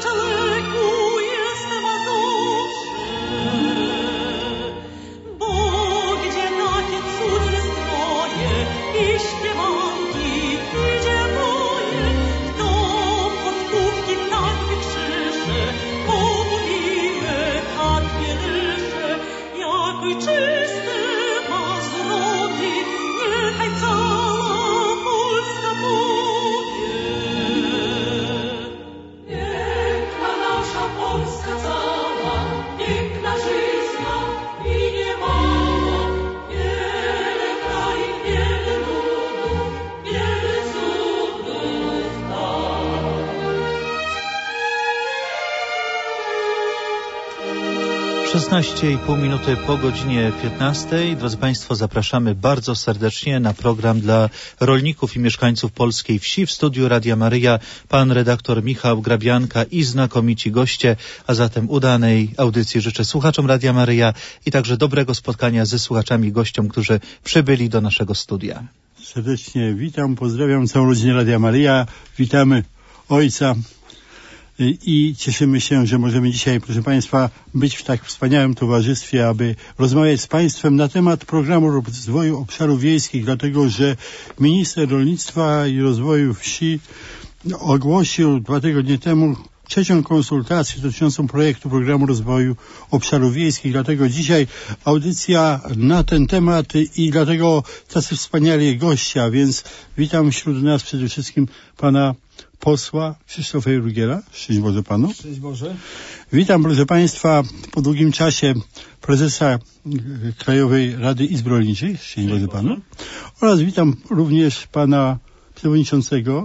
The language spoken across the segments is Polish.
Pół minuty po godzinie 15. Drodzy Państwo, zapraszamy bardzo serdecznie na program dla rolników i mieszkańców polskiej wsi. W studiu Radia Maryja pan redaktor Michał Grabianka i znakomici goście, a zatem udanej audycji życzę słuchaczom Radia Maryja i także dobrego spotkania ze słuchaczami i gościom, którzy przybyli do naszego studia. Serdecznie witam, pozdrawiam całą rodzinę Radia Maryja, witamy ojca. I cieszymy się, że możemy dzisiaj, proszę Państwa, być w tak wspaniałym towarzystwie, aby rozmawiać z Państwem na temat programu rozwoju obszarów wiejskich, dlatego że minister rolnictwa i rozwoju wsi ogłosił 2 tygodnie temu 3. konsultację dotyczącą projektu programu rozwoju obszarów wiejskich. Dlatego dzisiaj audycja na ten temat i dlatego tacy wspaniali goście, a więc witam wśród nas przede wszystkim pana posła Krzysztofa Jurgiela. Szczęść Boże panu. Szczęść Boże. Witam, proszę Państwa, po długim czasie prezesa Krajowej Rady Izb Rolniczych. Szczęść Boże panu. Oraz witam również pana przewodniczącego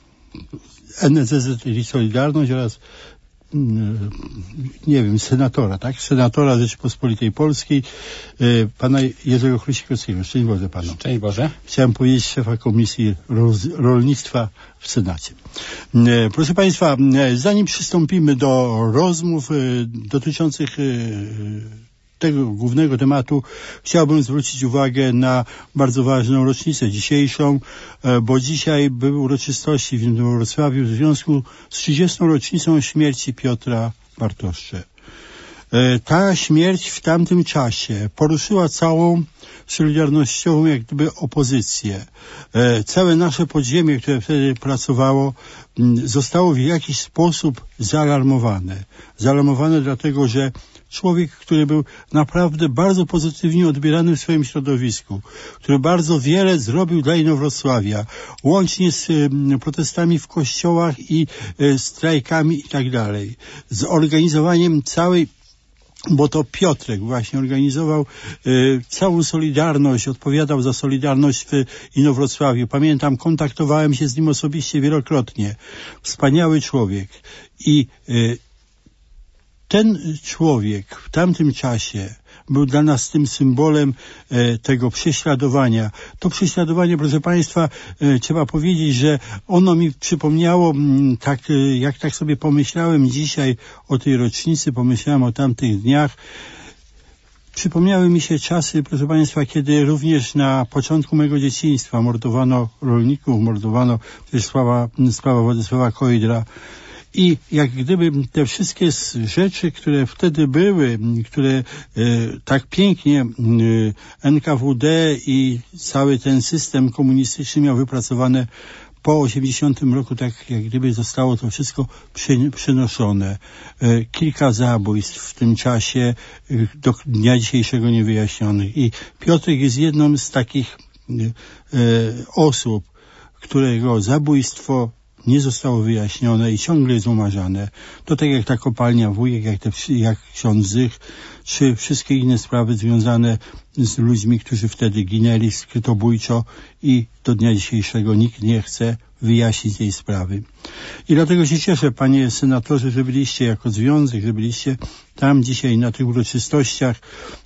NSZZ i Solidarność oraz senatora, tak? Senatora Rzeczypospolitej Polskiej, pana Jerzego Chruścikowskiego. Szczęść Boże panu. Szczęść Boże. Chciałem powiedzieć szefa Komisji Rolnictwa w Senacie. Proszę Państwa, zanim przystąpimy do rozmów dotyczących tego głównego tematu, chciałbym zwrócić uwagę na bardzo ważną rocznicę dzisiejszą, bo dzisiaj były uroczystości w Wrocławiu w związku z 30. rocznicą śmierci Piotra Bartoszcze. Ta śmierć w tamtym czasie poruszyła całą solidarnościową jak gdyby opozycję. Całe nasze podziemie, które wtedy pracowało, zostało w jakiś sposób zaalarmowane. Zaalarmowane dlatego, że człowiek, który był naprawdę bardzo pozytywnie odbierany w swoim środowisku, który bardzo wiele zrobił dla Inowrocławia, łącznie z protestami w kościołach i strajkami i tak dalej, z organizowaniem całej, bo to Piotrek właśnie organizował całą Solidarność, odpowiadał za Solidarność w Inowrocławiu. Pamiętam, kontaktowałem się z nim osobiście wielokrotnie. Wspaniały człowiek. I ten człowiek w tamtym czasie był dla nas tym symbolem tego prześladowania. To prześladowanie, proszę Państwa, trzeba powiedzieć, że ono mi przypomniało, jak tak sobie pomyślałem dzisiaj o tej rocznicy, pomyślałem o tamtych dniach. Przypomniały mi się czasy, proszę Państwa, kiedy również na początku mojego dzieciństwa mordowano rolników, mordowano też sprawa Władysława Kojdra. I jak gdyby te wszystkie rzeczy, które wtedy były, które tak pięknie NKWD i cały ten system komunistyczny miał wypracowane po 80 roku, tak jak gdyby zostało to wszystko przenoszone. Kilka zabójstw w tym czasie do dnia dzisiejszego niewyjaśnionych. I Piotrek jest jedną z takich osób, którego zabójstwo nie zostało wyjaśnione i ciągle jest umarzane. To tak jak ta kopalnia Wujek, jak ksiądz Zych, czy wszystkie inne sprawy związane z ludźmi, którzy wtedy ginęli skrytobójczo i do dnia dzisiejszego nikt nie chce wyjaśnić tej sprawy. I dlatego się cieszę, panie senatorze, że byliście jako związek, że byliście tam dzisiaj na tych uroczystościach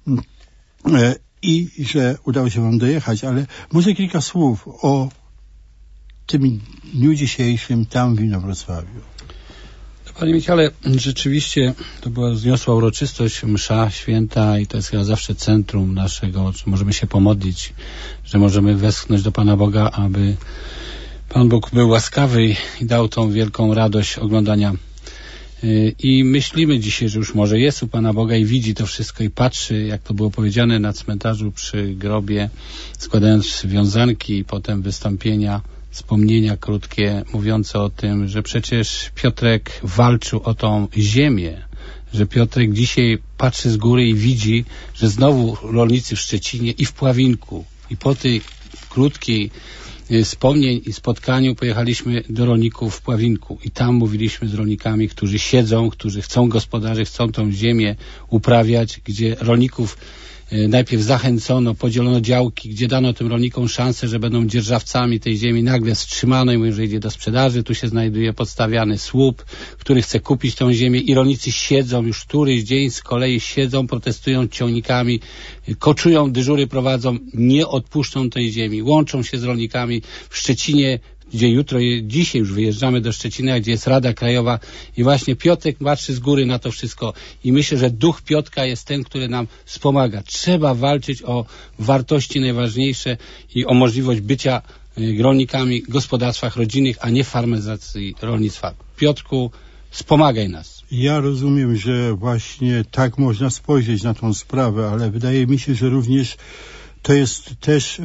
i że udało się wam dojechać, ale może kilka słów o tym dniu dzisiejszym tam w Inowrocławiu. Panie Michale, rzeczywiście to była wzniosła uroczystość, msza święta i to jest chyba zawsze centrum naszego, czy możemy się pomodlić, że możemy westchnąć do Pana Boga, aby Pan Bóg był łaskawy i dał tą wielką radość oglądania I myślimy dzisiaj, że już może jest u Pana Boga i widzi to wszystko i patrzy, jak to było powiedziane na cmentarzu przy grobie, składając wiązanki i potem wystąpienia, wspomnienia krótkie, mówiące o tym, że przecież Piotrek walczył o tą ziemię, że Piotrek dzisiaj patrzy z góry i widzi, że znowu rolnicy w Szczecinie i w Pławinku. I po tej krótkiej wspomnień i spotkaniu pojechaliśmy do rolników w Pławinku i tam mówiliśmy z rolnikami, którzy siedzą, którzy chcą gospodarzy, chcą tą ziemię uprawiać, gdzie rolników najpierw zachęcono, podzielono działki, gdzie dano tym rolnikom szansę, że będą dzierżawcami tej ziemi. Nagle wstrzymano i mówią, że idzie do sprzedaży. Tu się znajduje podstawiany słup, który chce kupić tą ziemię i rolnicy siedzą już któryś dzień z kolei, siedzą, protestują ciągnikami, koczują, dyżury prowadzą, nie odpuszczą tej ziemi. Łączą się z rolnikami w Szczecinie, gdzie dzisiaj już wyjeżdżamy do Szczecina, gdzie jest Rada Krajowa i właśnie Piotrek patrzy z góry na to wszystko i myślę, że duch Piotrka jest ten, który nam wspomaga. Trzeba walczyć o wartości najważniejsze i o możliwość bycia rolnikami w gospodarstwach rodzinnych, a nie farmazacji rolnictwa. Piotrku, wspomagaj nas. Ja rozumiem, że właśnie tak można spojrzeć na tą sprawę, ale wydaje mi się, że również to jest też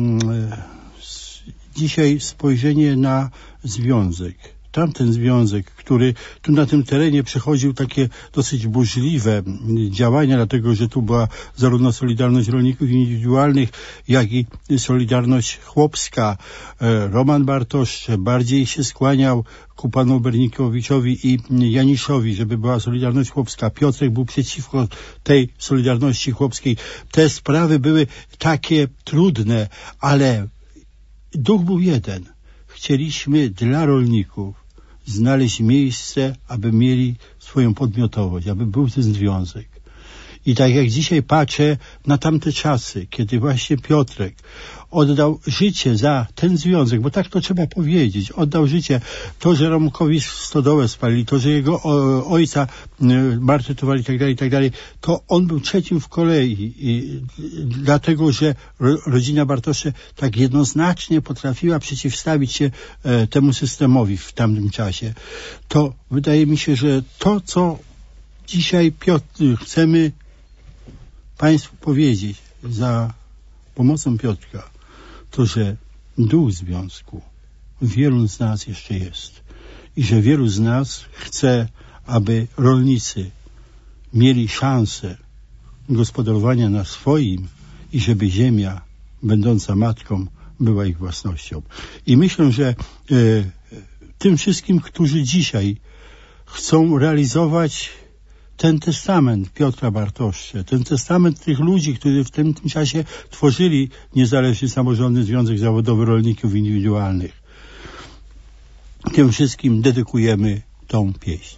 dzisiaj spojrzenie na związek. Tamten związek, który tu na tym terenie przechodził takie dosyć burzliwe działania, dlatego że tu była zarówno Solidarność Rolników Indywidualnych, jak i Solidarność Chłopska. Roman Bartosz bardziej się skłaniał ku panu Bernikowiczowi i Janiszowi, żeby była Solidarność Chłopska. Piotrek był przeciwko tej Solidarności Chłopskiej. Te sprawy były takie trudne, ale duch był jeden. Chcieliśmy dla rolników znaleźć miejsce, aby mieli swoją podmiotowość, aby był ten związek. I tak jak dzisiaj patrzę na tamte czasy, kiedy właśnie Piotrek oddał życie za ten związek, bo tak to trzeba powiedzieć, oddał życie. To, że Romkowi stodołę spalili, to, że jego ojca martrytowali i tak dalej, to on był trzecim w kolei, dlatego, że rodzina Bartosze tak jednoznacznie potrafiła przeciwstawić się temu systemowi w tamtym czasie. To wydaje mi się, że to, co dzisiaj chcemy Państwu powiedzieć za pomocą Piotrka, to, że duch związku wielu z nas jeszcze jest i że wielu z nas chce, aby rolnicy mieli szansę gospodarowania na swoim i żeby ziemia, będąca matką, była ich własnością. I myślę, że tym wszystkim, którzy dzisiaj chcą realizować ten testament Piotra Bartoszcze, ten testament tych ludzi, którzy w tym czasie tworzyli Niezależny Samorządny Związek Zawodowy Rolników Indywidualnych. Tym wszystkim dedykujemy tą pieśń.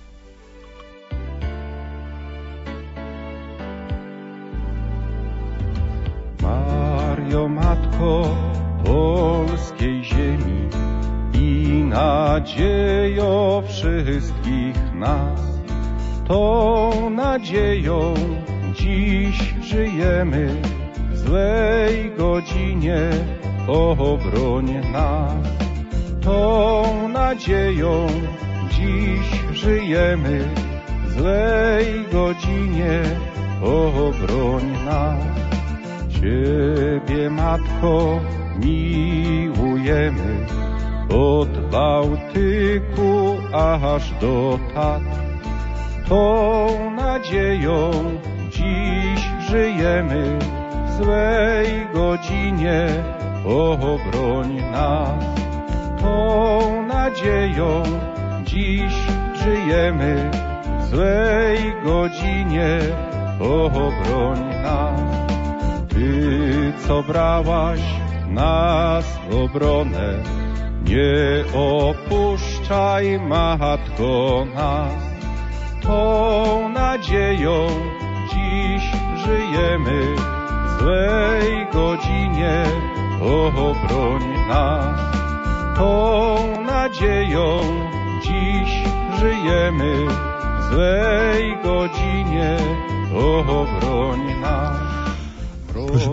Mario, Matko polskiej ziemi i nadziejo wszystkich nas, tą nadzieją dziś żyjemy, w złej godzinie obroń nas. Tą nadzieją dziś żyjemy, w złej godzinie obroń nas. Ciebie, Matko, miłujemy, od Bałtyku aż do Tatr. Tą nadzieją dziś żyjemy, w złej godzinie obroń nas. Tą nadzieją dziś żyjemy, w złej godzinie obroń nas. Ty, co brałaś nas w obronę, nie opuszczaj, Matko, nas. Tą nadzieją dziś żyjemy, w złej godzinie obroń nas. Tą nadzieją dziś żyjemy, w złej godzinie obroń nas.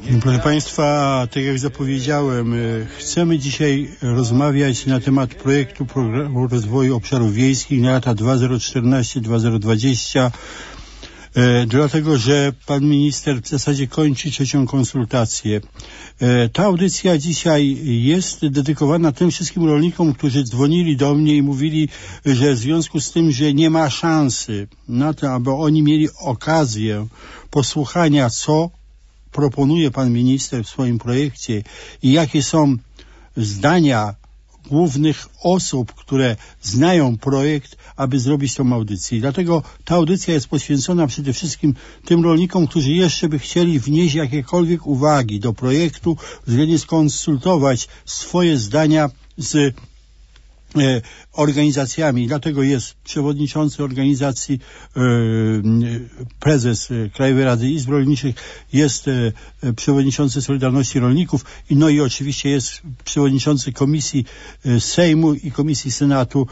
Proszę Państwa, tak jak zapowiedziałem, chcemy dzisiaj rozmawiać na temat projektu Programu Rozwoju Obszarów Wiejskich na lata 2014-2020, dlatego że pan minister w zasadzie kończy 3. konsultację. Ta audycja dzisiaj jest dedykowana tym wszystkim rolnikom, którzy dzwonili do mnie i mówili, że w związku z tym, że nie ma szansy na to, aby oni mieli okazję posłuchania, co proponuje pan minister w swoim projekcie i jakie są zdania głównych osób, które znają projekt, aby zrobić tą audycję. Dlatego ta audycja jest poświęcona przede wszystkim tym rolnikom, którzy jeszcze by chcieli wnieść jakiekolwiek uwagi do projektu, względnie skonsultować swoje zdania z organizacjami. Dlatego jest przewodniczący organizacji, prezes Krajowej Rady Izb Rolniczych, jest przewodniczący Solidarności Rolników, no i oczywiście jest przewodniczący Komisji Sejmu i Komisji Senatu,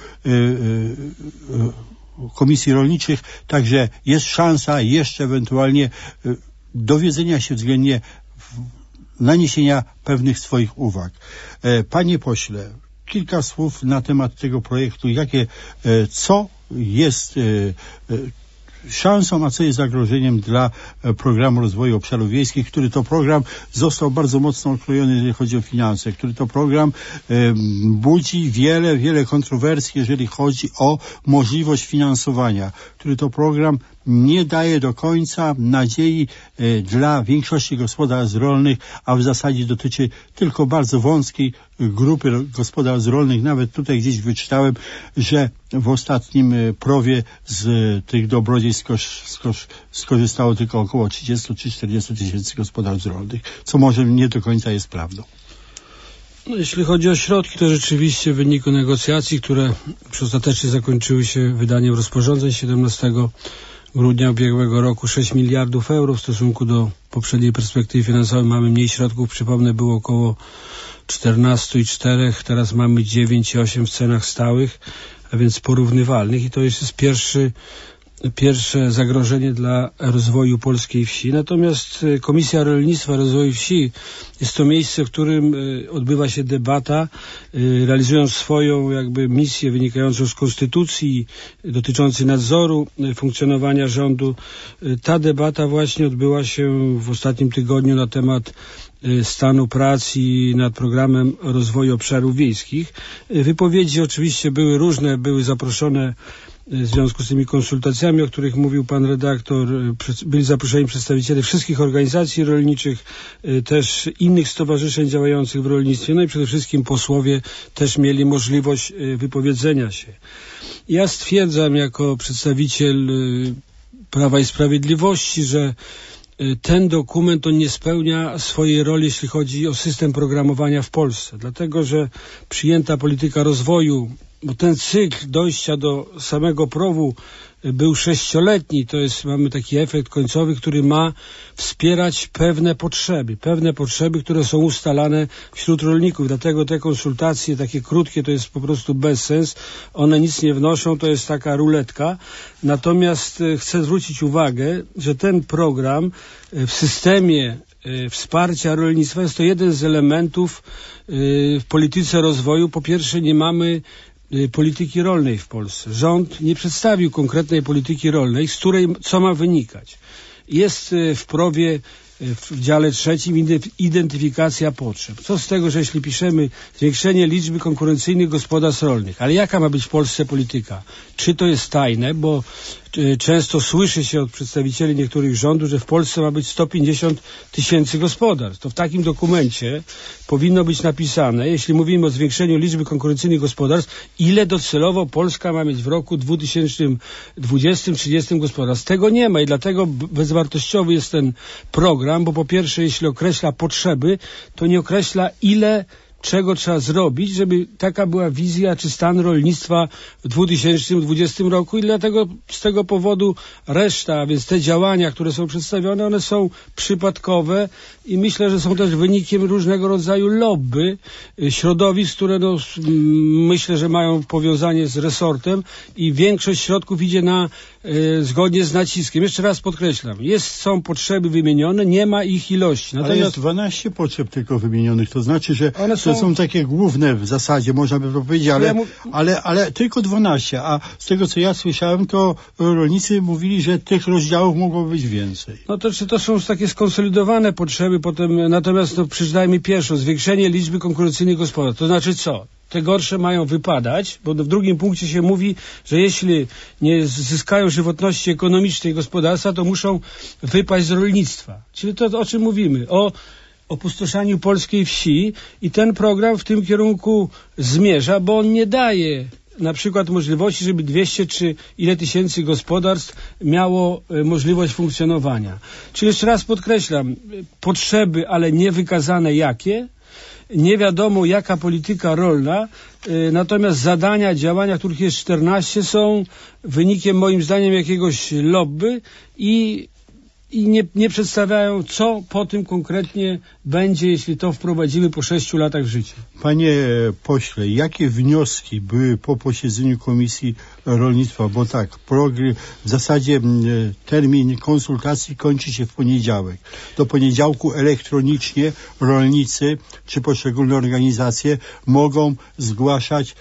Komisji Rolniczych, także jest szansa jeszcze ewentualnie dowiedzenia się względnie naniesienia pewnych swoich uwag. Panie pośle, kilka słów na temat tego projektu, co jest szansą, a co jest zagrożeniem dla Programu Rozwoju Obszarów Wiejskich, który to program został bardzo mocno okrojony, jeżeli chodzi o finanse, który to program budzi wiele kontrowersji, jeżeli chodzi o możliwość finansowania, który to program nie daje do końca nadziei dla większości gospodarstw rolnych, a w zasadzie dotyczy tylko bardzo wąskiej grupy gospodarstw rolnych. Nawet tutaj gdzieś wyczytałem, że w ostatnim PROW-ie z tych dobrodziejstw skorzystało tylko około 30 czy 40 tysięcy gospodarstw rolnych, co może nie do końca jest prawdą. No, jeśli chodzi o środki, to rzeczywiście w wyniku negocjacji, które ostatecznie zakończyły się wydaniem rozporządzeń 17 grudnia ubiegłego roku, 6 miliardów euro w stosunku do poprzedniej perspektywy finansowej mamy mniej środków. Przypomnę, było około 14,4, teraz mamy 9,8 w cenach stałych, a więc porównywalnych, i to jest pierwsze zagrożenie dla rozwoju polskiej wsi. Natomiast Komisja Rolnictwa i Rozwoju Wsi jest to miejsce, w którym odbywa się debata, realizując swoją misję wynikającą z konstytucji dotyczącej nadzoru funkcjonowania rządu. Ta debata właśnie odbyła się w ostatnim tygodniu na temat stanu prac i nad programem rozwoju obszarów wiejskich. Wypowiedzi oczywiście były różne, były zaproszone w związku z tymi konsultacjami, o których mówił pan redaktor, byli zaproszeni przedstawiciele wszystkich organizacji rolniczych, też innych stowarzyszeń działających w rolnictwie, no i przede wszystkim posłowie też mieli możliwość wypowiedzenia się. Ja stwierdzam jako przedstawiciel Prawa i Sprawiedliwości, że ten dokument on nie spełnia swojej roli, jeśli chodzi o system programowania w Polsce, dlatego że przyjęta polityka rozwoju, bo ten cykl dojścia do samego PROW-u był 6-letni, to jest, mamy taki efekt końcowy, który ma wspierać pewne potrzeby, które są ustalane wśród rolników. Dlatego te konsultacje takie krótkie to jest po prostu bezsens, one nic nie wnoszą, to jest taka ruletka. Natomiast chcę zwrócić uwagę, że ten program w systemie wsparcia rolnictwa jest to jeden z elementów w polityce rozwoju. Po pierwsze, nie mamy polityki rolnej w Polsce. Rząd nie przedstawił konkretnej polityki rolnej, z której co ma wynikać. Jest w PROW-ie w dziale 3 identyfikacja potrzeb. Co z tego, że jeśli piszemy zwiększenie liczby konkurencyjnych gospodarstw rolnych, ale jaka ma być w Polsce polityka? Czy to jest tajne, bo często słyszy się od przedstawicieli niektórych rządów, że w Polsce ma być 150 tysięcy gospodarstw. To w takim dokumencie powinno być napisane, jeśli mówimy o zwiększeniu liczby konkurencyjnych gospodarstw, ile docelowo Polska ma mieć w roku 2020-30 gospodarstw. Tego nie ma i dlatego bezwartościowy jest ten program, bo po pierwsze, jeśli określa potrzeby, to nie określa, ile czego trzeba zrobić, żeby taka była wizja czy stan rolnictwa w 2020 roku i dlatego z tego powodu reszta, a więc te działania, które są przedstawione, one są przypadkowe i myślę, że są też wynikiem różnego rodzaju lobby środowisk, które myślę, że mają powiązanie z resortem i większość środków idzie zgodnie z naciskiem. Jeszcze raz podkreślam, są potrzeby wymienione, nie ma ich ilości. Ale jest 12 potrzeb tylko wymienionych, to znaczy, że to są takie główne w zasadzie, można by to powiedzieć, ale tylko 12, a z tego, co ja słyszałem, to rolnicy mówili, że tych rozdziałów mogło być więcej. No to są takie skonsolidowane potrzeby, potem natomiast przeczytajmy pierwszą, zwiększenie liczby konkurencyjnych gospodarstw. To znaczy co? Te gorsze mają wypadać, bo w drugim punkcie się mówi, że jeśli nie zyskają żywotności ekonomicznej gospodarstwa, to muszą wypaść z rolnictwa. Czyli to, o czym mówimy, o opustoszaniu polskiej wsi i ten program w tym kierunku zmierza, bo on nie daje na przykład możliwości, żeby 200 czy ile tysięcy gospodarstw miało możliwość funkcjonowania. Czyli jeszcze raz podkreślam, potrzeby, ale nie wykazane jakie, nie wiadomo jaka polityka rolna, natomiast zadania, działania, których jest 14, są wynikiem moim zdaniem jakiegoś lobby i nie przedstawiają, co po tym konkretnie będzie, jeśli to wprowadzimy po 6 latach w życie. Panie pośle, jakie wnioski były po posiedzeniu Komisji Rolnictwa? Bo tak, w zasadzie termin konsultacji kończy się w poniedziałek. Do poniedziałku elektronicznie rolnicy czy poszczególne organizacje mogą zgłaszać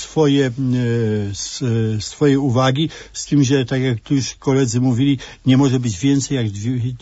swoje uwagi, z tym, że tak jak tu już koledzy mówili, nie może być więcej jak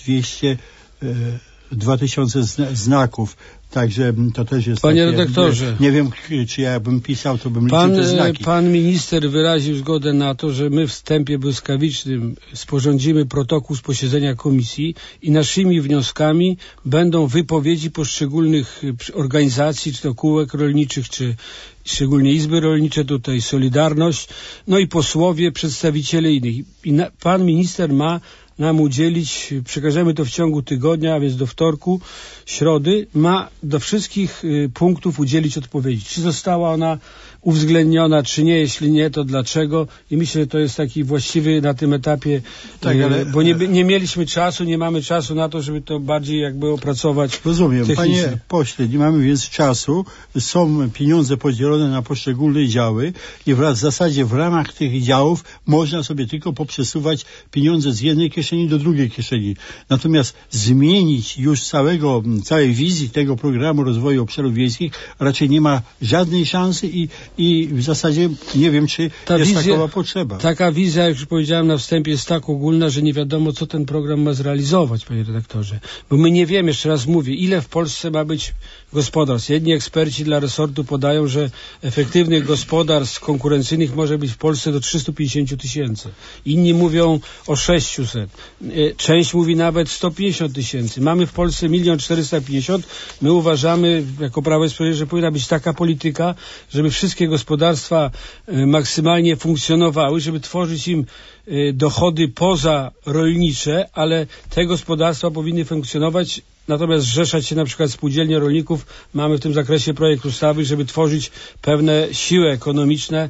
2000 znaków. Także to też jest Panie takie, redaktorze, nie wiem, czy ja bym pisał, to bym liczył te znaki. Pan minister wyraził zgodę na to, że my w wstępie błyskawicznym sporządzimy protokół z posiedzenia komisji i naszymi wnioskami będą wypowiedzi poszczególnych organizacji, czy to kółek rolniczych, czy szczególnie izby rolnicze, tutaj Solidarność, no i posłowie, przedstawiciele innych. I pan minister ma nam udzielić, przekażemy to w ciągu tygodnia, a więc do wtorku, środy, ma do wszystkich punktów udzielić odpowiedzi. Czy została ona uwzględniona, czy nie, jeśli nie, to dlaczego? I myślę, że to jest taki właściwy na tym etapie, bo nie mieliśmy czasu, nie mamy czasu na to, żeby to bardziej jakby opracować. Rozumiem. Panie pośle, nie mamy więc czasu, są pieniądze podzielone na poszczególne działy i w zasadzie w ramach tych działów można sobie tylko poprzesuwać pieniądze z jednej kieszeni do drugiej kieszeni. Natomiast zmienić już całej wizji tego programu rozwoju obszarów wiejskich raczej nie ma żadnej szansy i w zasadzie nie wiem, czy jest takowa potrzeba. Taka wizja, jak już powiedziałem na wstępie, jest tak ogólna, że nie wiadomo, co ten program ma zrealizować, panie redaktorze. Bo my nie wiemy, jeszcze raz mówię, ile w Polsce ma być gospodarstw. Jedni eksperci dla resortu podają, że efektywnych gospodarstw konkurencyjnych może być w Polsce do 350 tysięcy. Inni mówią o 600. Część mówi nawet 150 tysięcy. Mamy w Polsce 1 450 000. My uważamy, jako Prawo i Sprawiedliwość, że powinna być taka polityka, żeby wszystkie gospodarstwa maksymalnie funkcjonowały, żeby tworzyć im dochody pozarolnicze, ale te gospodarstwa powinny funkcjonować. Natomiast zrzeszać się na przykład spółdzielnie rolników, mamy w tym zakresie projekt ustawy, żeby tworzyć pewne siły ekonomiczne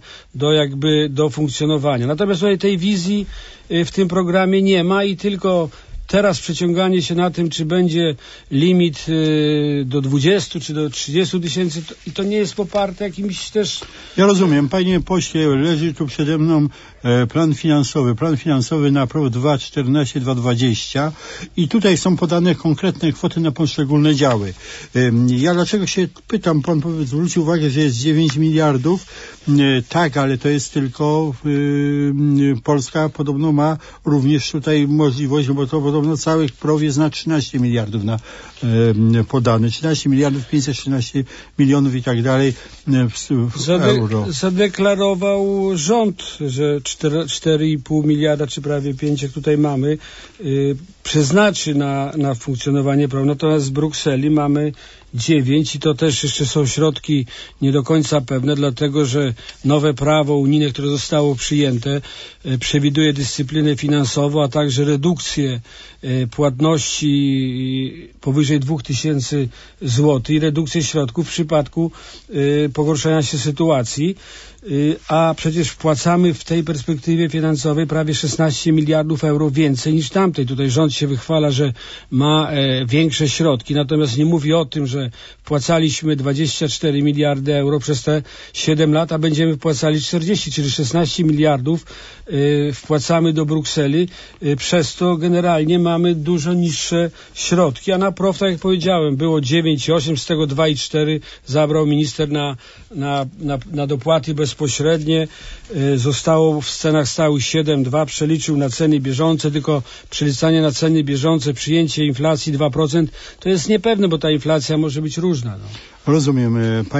do funkcjonowania. Natomiast tutaj tej wizji w tym programie nie ma i tylko teraz przeciąganie się na tym, czy będzie limit do 20 czy do 30 tysięcy, to nie jest poparte jakimś też... Ja rozumiem. Panie pośle, leży tu przede mną plan finansowy na PROW 2014-2020 i tutaj są podane konkretne kwoty na poszczególne działy. Ja dlaczego się pytam, pan zwrócił uwagę, że jest 9 miliardów, tak, ale to jest tylko Polska podobno ma również tutaj możliwość, bo to podobno cały PROW jest na 13 miliardów podane, 13 miliardów 513 milionów i tak dalej euro. Zadeklarował rząd, że 4,5 miliarda, czy prawie 5, jak tutaj mamy, przeznaczy na funkcjonowanie programu. Natomiast z Brukseli mamy 9 i to też jeszcze są środki nie do końca pewne, dlatego że nowe prawo unijne, które zostało przyjęte, przewiduje dyscyplinę finansową, a także redukcję płatności powyżej 2000 zł i redukcję środków w przypadku pogorszenia się sytuacji. A przecież wpłacamy w tej perspektywie finansowej prawie 16 miliardów euro więcej niż tamtej. Tutaj rząd się wychwala, że ma większe środki, natomiast nie mówi o tym, że wpłacaliśmy 24 miliardy euro przez te 7 lat, a będziemy wpłacali 40, czyli 16 miliardów wpłacamy do Brukseli. Przez to generalnie mamy dużo niższe środki, a na PROW, tak jak powiedziałem, było 9,8, z tego 2,4 zabrał minister na dopłaty bezpośrednie. Zostało w cenach stałych 7,2, przeliczył na ceny bieżące, tylko przeliczanie na ceny bieżące, przyjęcie inflacji 2%, to jest niepewne, bo ta inflacja może być różna. No. Rozumiem.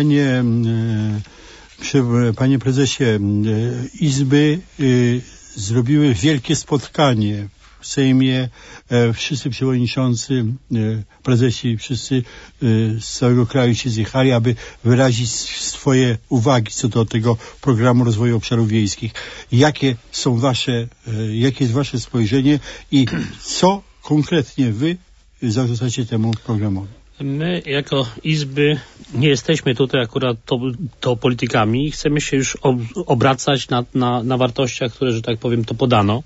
Panie prezesie, izby zrobiły wielkie spotkanie w Sejmie. Wszyscy przewodniczący, prezesi, wszyscy z całego kraju się zjechali, aby wyrazić swoje uwagi co do tego programu rozwoju obszarów wiejskich. Jakie jest wasze spojrzenie i co konkretnie wy zarzucacie temu programowi? My jako izby nie jesteśmy tutaj akurat to politykami. Chcemy się już obracać na wartościach, które, że tak powiem, to podano.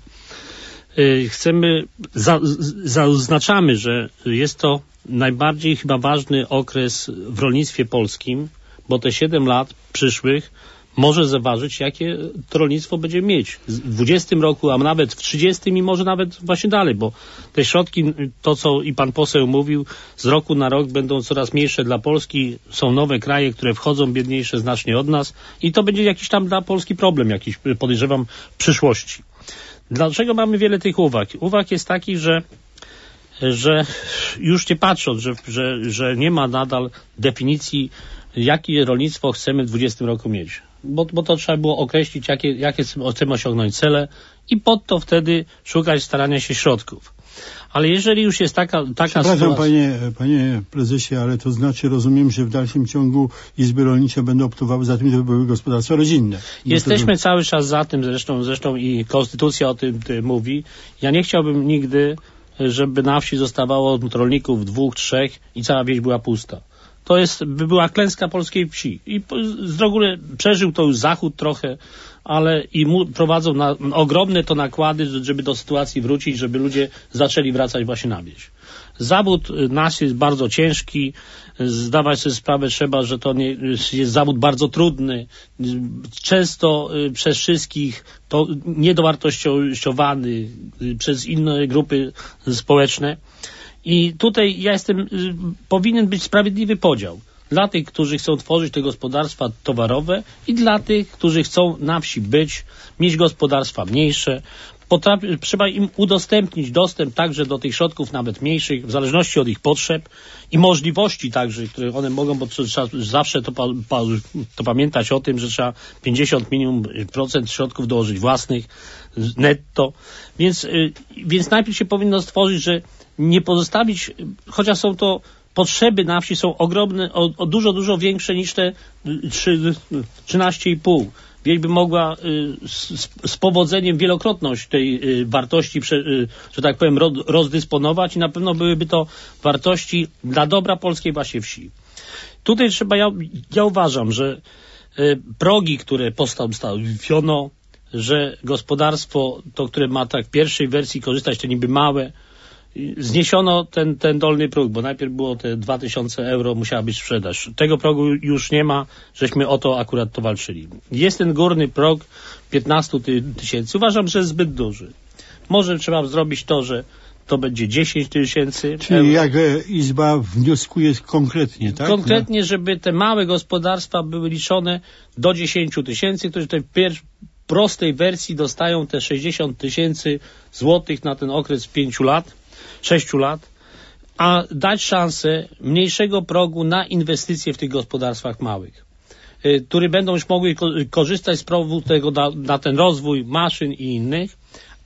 Zaznaczamy, że jest to najbardziej chyba ważny okres w rolnictwie polskim, bo te 7 lat przyszłych może zaważyć, jakie to rolnictwo będzie mieć w 20 roku, a nawet w 30 i może nawet właśnie dalej, bo te środki, to co i pan poseł mówił, z roku na rok będą coraz mniejsze dla Polski, są nowe kraje, które wchodzą, biedniejsze znacznie od nas i to będzie jakiś tam dla Polski problem, jakiś podejrzewam w przyszłości. Dlaczego mamy wiele tych uwag? Uwag jest taki, że już nie patrząc, że nie ma nadal definicji, jakie rolnictwo chcemy w 20 roku mieć. Bo to trzeba było określić, jakie chcemy osiągnąć cele i pod to wtedy szukać starania się środków. Ale jeżeli już jest taka sytuacja... Panie prezesie, ale to znaczy, rozumiem, że w dalszym ciągu izby rolnicze będą optowały za tym, żeby były gospodarstwa rodzinne. Jesteśmy cały czas za tym, zresztą i konstytucja o tym mówi. Ja nie chciałbym nigdy, żeby na wsi zostawało od rolników 2, 3 i cała wieś była pusta. To by była klęska polskiej wsi. I z ogóle przeżył to już Zachód trochę, ale prowadzą na ogromne to nakłady, żeby do sytuacji wrócić, żeby ludzie zaczęli wracać właśnie na wieś. Zawód nasz jest bardzo ciężki. Zdawać sobie sprawę trzeba, że to jest zawód bardzo trudny. Często przez wszystkich to niedowartościowany, przez inne grupy społeczne. I tutaj powinien być sprawiedliwy podział dla tych, którzy chcą tworzyć te gospodarstwa towarowe i dla tych, którzy chcą na wsi mieć gospodarstwa mniejsze. Trzeba im udostępnić dostęp także do tych środków nawet mniejszych, w zależności od ich potrzeb i możliwości także, które one mogą, bo trzeba zawsze to pamiętać o tym, że trzeba 50 minimum procent środków dołożyć własnych netto. Więc najpierw się powinno stworzyć, że nie pozostawić, chociaż są to potrzeby na wsi są ogromne, dużo większe niż te 13,5. Wieś by mogła z powodzeniem wielokrotność tej wartości, że tak powiem, rozdysponować i na pewno byłyby to wartości dla dobra polskiej właśnie wsi. Tutaj ja uważam, że progi, które postawiono, że gospodarstwo, to które ma tak w pierwszej wersji korzystać, to niby małe, zniesiono ten dolny próg, bo najpierw było te 2000 euro, musiała być sprzedaż. Tego progu już nie ma, żeśmy o to akurat to walczyli. Jest ten górny prog 15 tysięcy. Uważam, że jest zbyt duży. Może trzeba zrobić to, że to będzie 10 tysięcy. Czyli jak Izba wnioskuje konkretnie, tak? Konkretnie, żeby te małe gospodarstwa były liczone do 10 tysięcy, które tutaj w prostej wersji dostają te 60 tysięcy złotych na ten okres 6 lat, a dać szansę mniejszego progu na inwestycje w tych gospodarstwach małych, które będą już mogły korzystać z progu tego na ten rozwój maszyn i innych,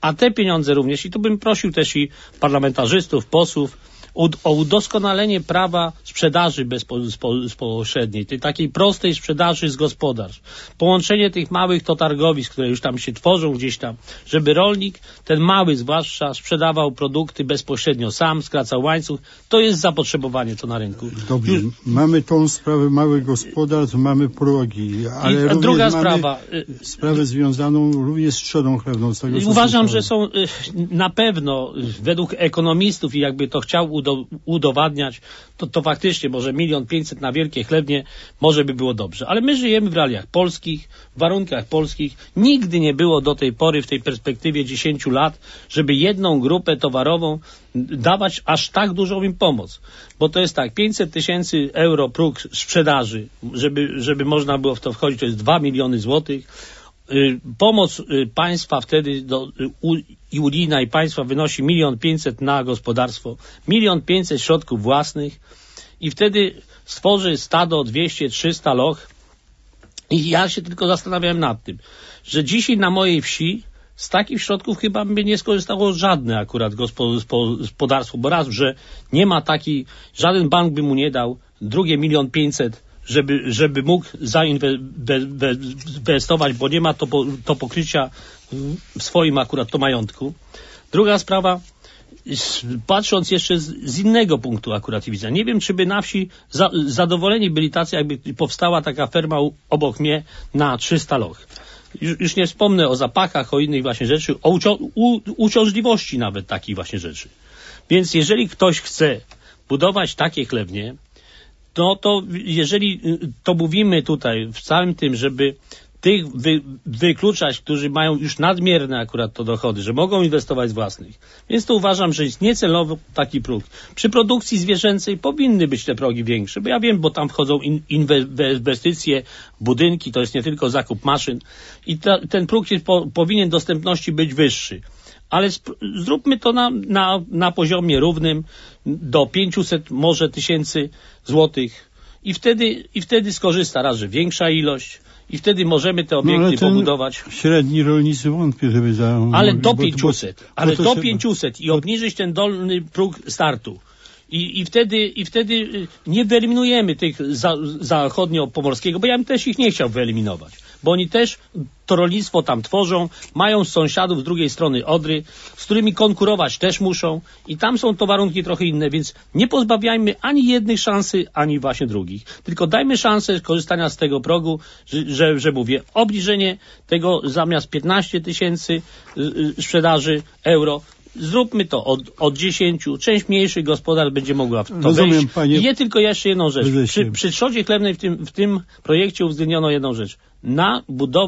A te pieniądze również, i tu bym prosił też i parlamentarzystów, posłów, o udoskonalenie prawa sprzedaży bezpośredniej, tej takiej prostej sprzedaży z gospodarstw. Połączenie tych małych targowisk, które już tam się tworzą gdzieś tam, żeby rolnik, ten mały zwłaszcza, sprzedawał produkty bezpośrednio sam, skracał łańcuch. To jest zapotrzebowanie to na rynku. Dobrze, mamy tą sprawę małych gospodarstw, mamy progi, ale również druga mamy sprawa, sprawę związaną również z trzodą chlewną. Uważam, że są na pewno według ekonomistów i jakby to chciał udowadniać, to faktycznie może 1 500 000 na wielkie chlewnie może by było dobrze. Ale my żyjemy w realiach polskich, w warunkach polskich. Nigdy nie było do tej pory w tej perspektywie 10 lat, żeby jedną grupę towarową dawać aż tak dużą im pomoc. Bo to jest tak, 500 000 euro próg sprzedaży, żeby można było w to wchodzić, to jest 2 miliony złotych. Pomoc państwa wtedy i unijna i państwa wynosi 1 500 000 na gospodarstwo, 1 500 000 środków własnych i wtedy stworzy stado 200-300 loch. I ja się tylko zastanawiałem nad tym, że dzisiaj na mojej wsi z takich środków chyba by nie skorzystało żadne akurat gospodarstwo, bo raz, że nie ma żaden bank by mu nie dał, drugie 1 500 000, żeby mógł zainwestować, bo nie ma to pokrycia w swoim akurat to majątku. Druga sprawa, patrząc jeszcze z innego punktu akurat widzenia, nie wiem, czy by na wsi zadowoleni byli tacy, jakby powstała taka ferma obok mnie na 300 loch. Już nie wspomnę o zapachach, o innych właśnie rzeczy, o uciążliwości nawet takich właśnie rzeczy. Więc jeżeli ktoś chce budować takie chlewnie, to jeżeli to mówimy tutaj w całym tym, żeby tych wykluczać, którzy mają już nadmierne akurat to dochody, że mogą inwestować z własnych. Więc to uważam, że jest niecelowo taki próg. Przy produkcji zwierzęcej powinny być te progi większe, bo ja wiem, bo tam wchodzą inwestycje, budynki, to jest nie tylko zakup maszyn i ten próg powinien dostępności być wyższy. Ale zróbmy to na poziomie równym do 500 może tysięcy złotych i wtedy skorzysta raz, że większa ilość i wtedy możemy te obiekty pobudować. Średni rolnicy wątpię, żeby ale do 500, do 500 i obniżyć ten dolny próg startu. I wtedy nie wyeliminujemy tych zachodnio-pomorskiego, bo ja bym też ich nie chciał wyeliminować. Bo oni też to rolnictwo tam tworzą, mają sąsiadów z drugiej strony Odry, z którymi konkurować też muszą i tam są to warunki trochę inne, więc nie pozbawiajmy ani jednych szansy, ani właśnie drugich. Tylko dajmy szansę korzystania z tego progu, że mówię, obniżenie tego zamiast 15 000 sprzedaży euro, zróbmy to od 10, część mniejszych gospodarstw będzie mogła w to wejść. I tylko jeszcze jedną rzecz. Przy trzodzie chlewnej w tym projekcie uwzględniono jedną rzecz. Na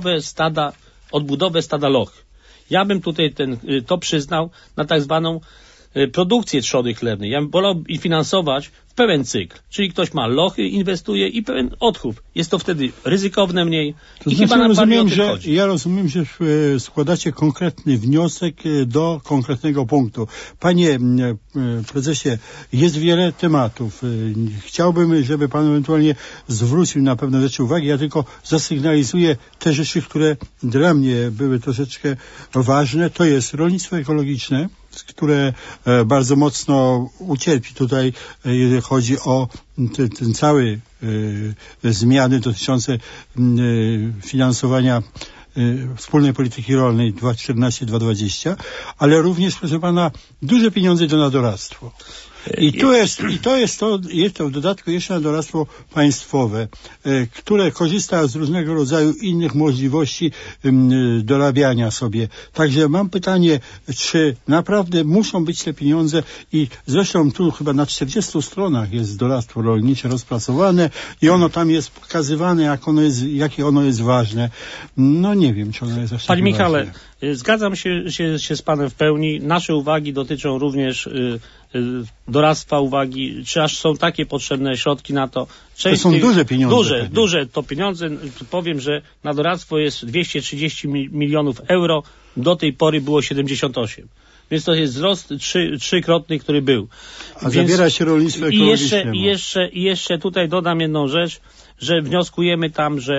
odbudowę stada loch. Ja bym tutaj to przyznał na tak zwaną produkcję trzody chlewnej. Ja bym wolał finansować w pełen cykl. Czyli ktoś ma lochy, inwestuje i pełen odchów. Jest to wtedy ryzykowne mniej. I chyba nam chodzi. Ja rozumiem, że składacie konkretny wniosek do konkretnego punktu. Panie prezesie, jest wiele tematów. Chciałbym, żeby pan ewentualnie zwrócił na pewne rzeczy uwagi. Ja tylko zasygnalizuję te rzeczy, które dla mnie były troszeczkę ważne. To jest rolnictwo ekologiczne, które bardzo mocno ucierpi tutaj, jeżeli chodzi o ten cały zmiany dotyczące finansowania wspólnej polityki rolnej 2014-2020, ale również, proszę pana, duże pieniądze to na doradztwo. I to jest w dodatku jeszcze na doradztwo państwowe, które korzysta z różnego rodzaju innych możliwości dorabiania sobie. Także mam pytanie, czy naprawdę muszą być te pieniądze i zresztą tu chyba na 40 stronach jest doradztwo rolnicze rozpracowane i ono tam jest pokazywane, jakie ono jest ważne. No nie wiem, czy ono jest aż tak Panie Michale, zgadzam się z panem w pełni. Nasze uwagi dotyczą również doradztwa uwagi, czy aż są takie potrzebne środki na to. To są duże pieniądze. Duże to pieniądze. Powiem, że na doradztwo jest 230 milionów euro. Do tej pory było 78. Więc to jest wzrost trzykrotny, który był. A zabiera się rolnictwo ekologiczne. I jeszcze tutaj dodam jedną rzecz, że wnioskujemy tam, że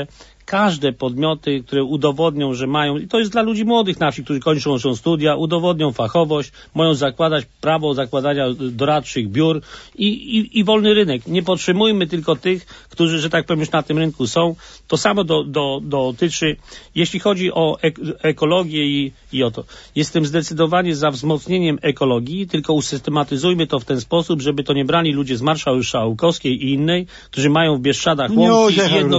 każde podmioty, które udowodnią, że mają, i to jest dla ludzi młodych na wsi, którzy kończą studia, udowodnią fachowość, mają zakładać prawo zakładania doradczych biur i wolny rynek. Nie podtrzymujmy tylko tych, którzy, że tak powiem, już na tym rynku są. To samo dotyczy, jeśli chodzi o ekologię i o to. Jestem zdecydowanie za wzmocnieniem ekologii, tylko usystematyzujmy to w ten sposób, żeby to nie brali ludzie z Marszałkowskiej i innej, którzy mają w Bieszczadach łąki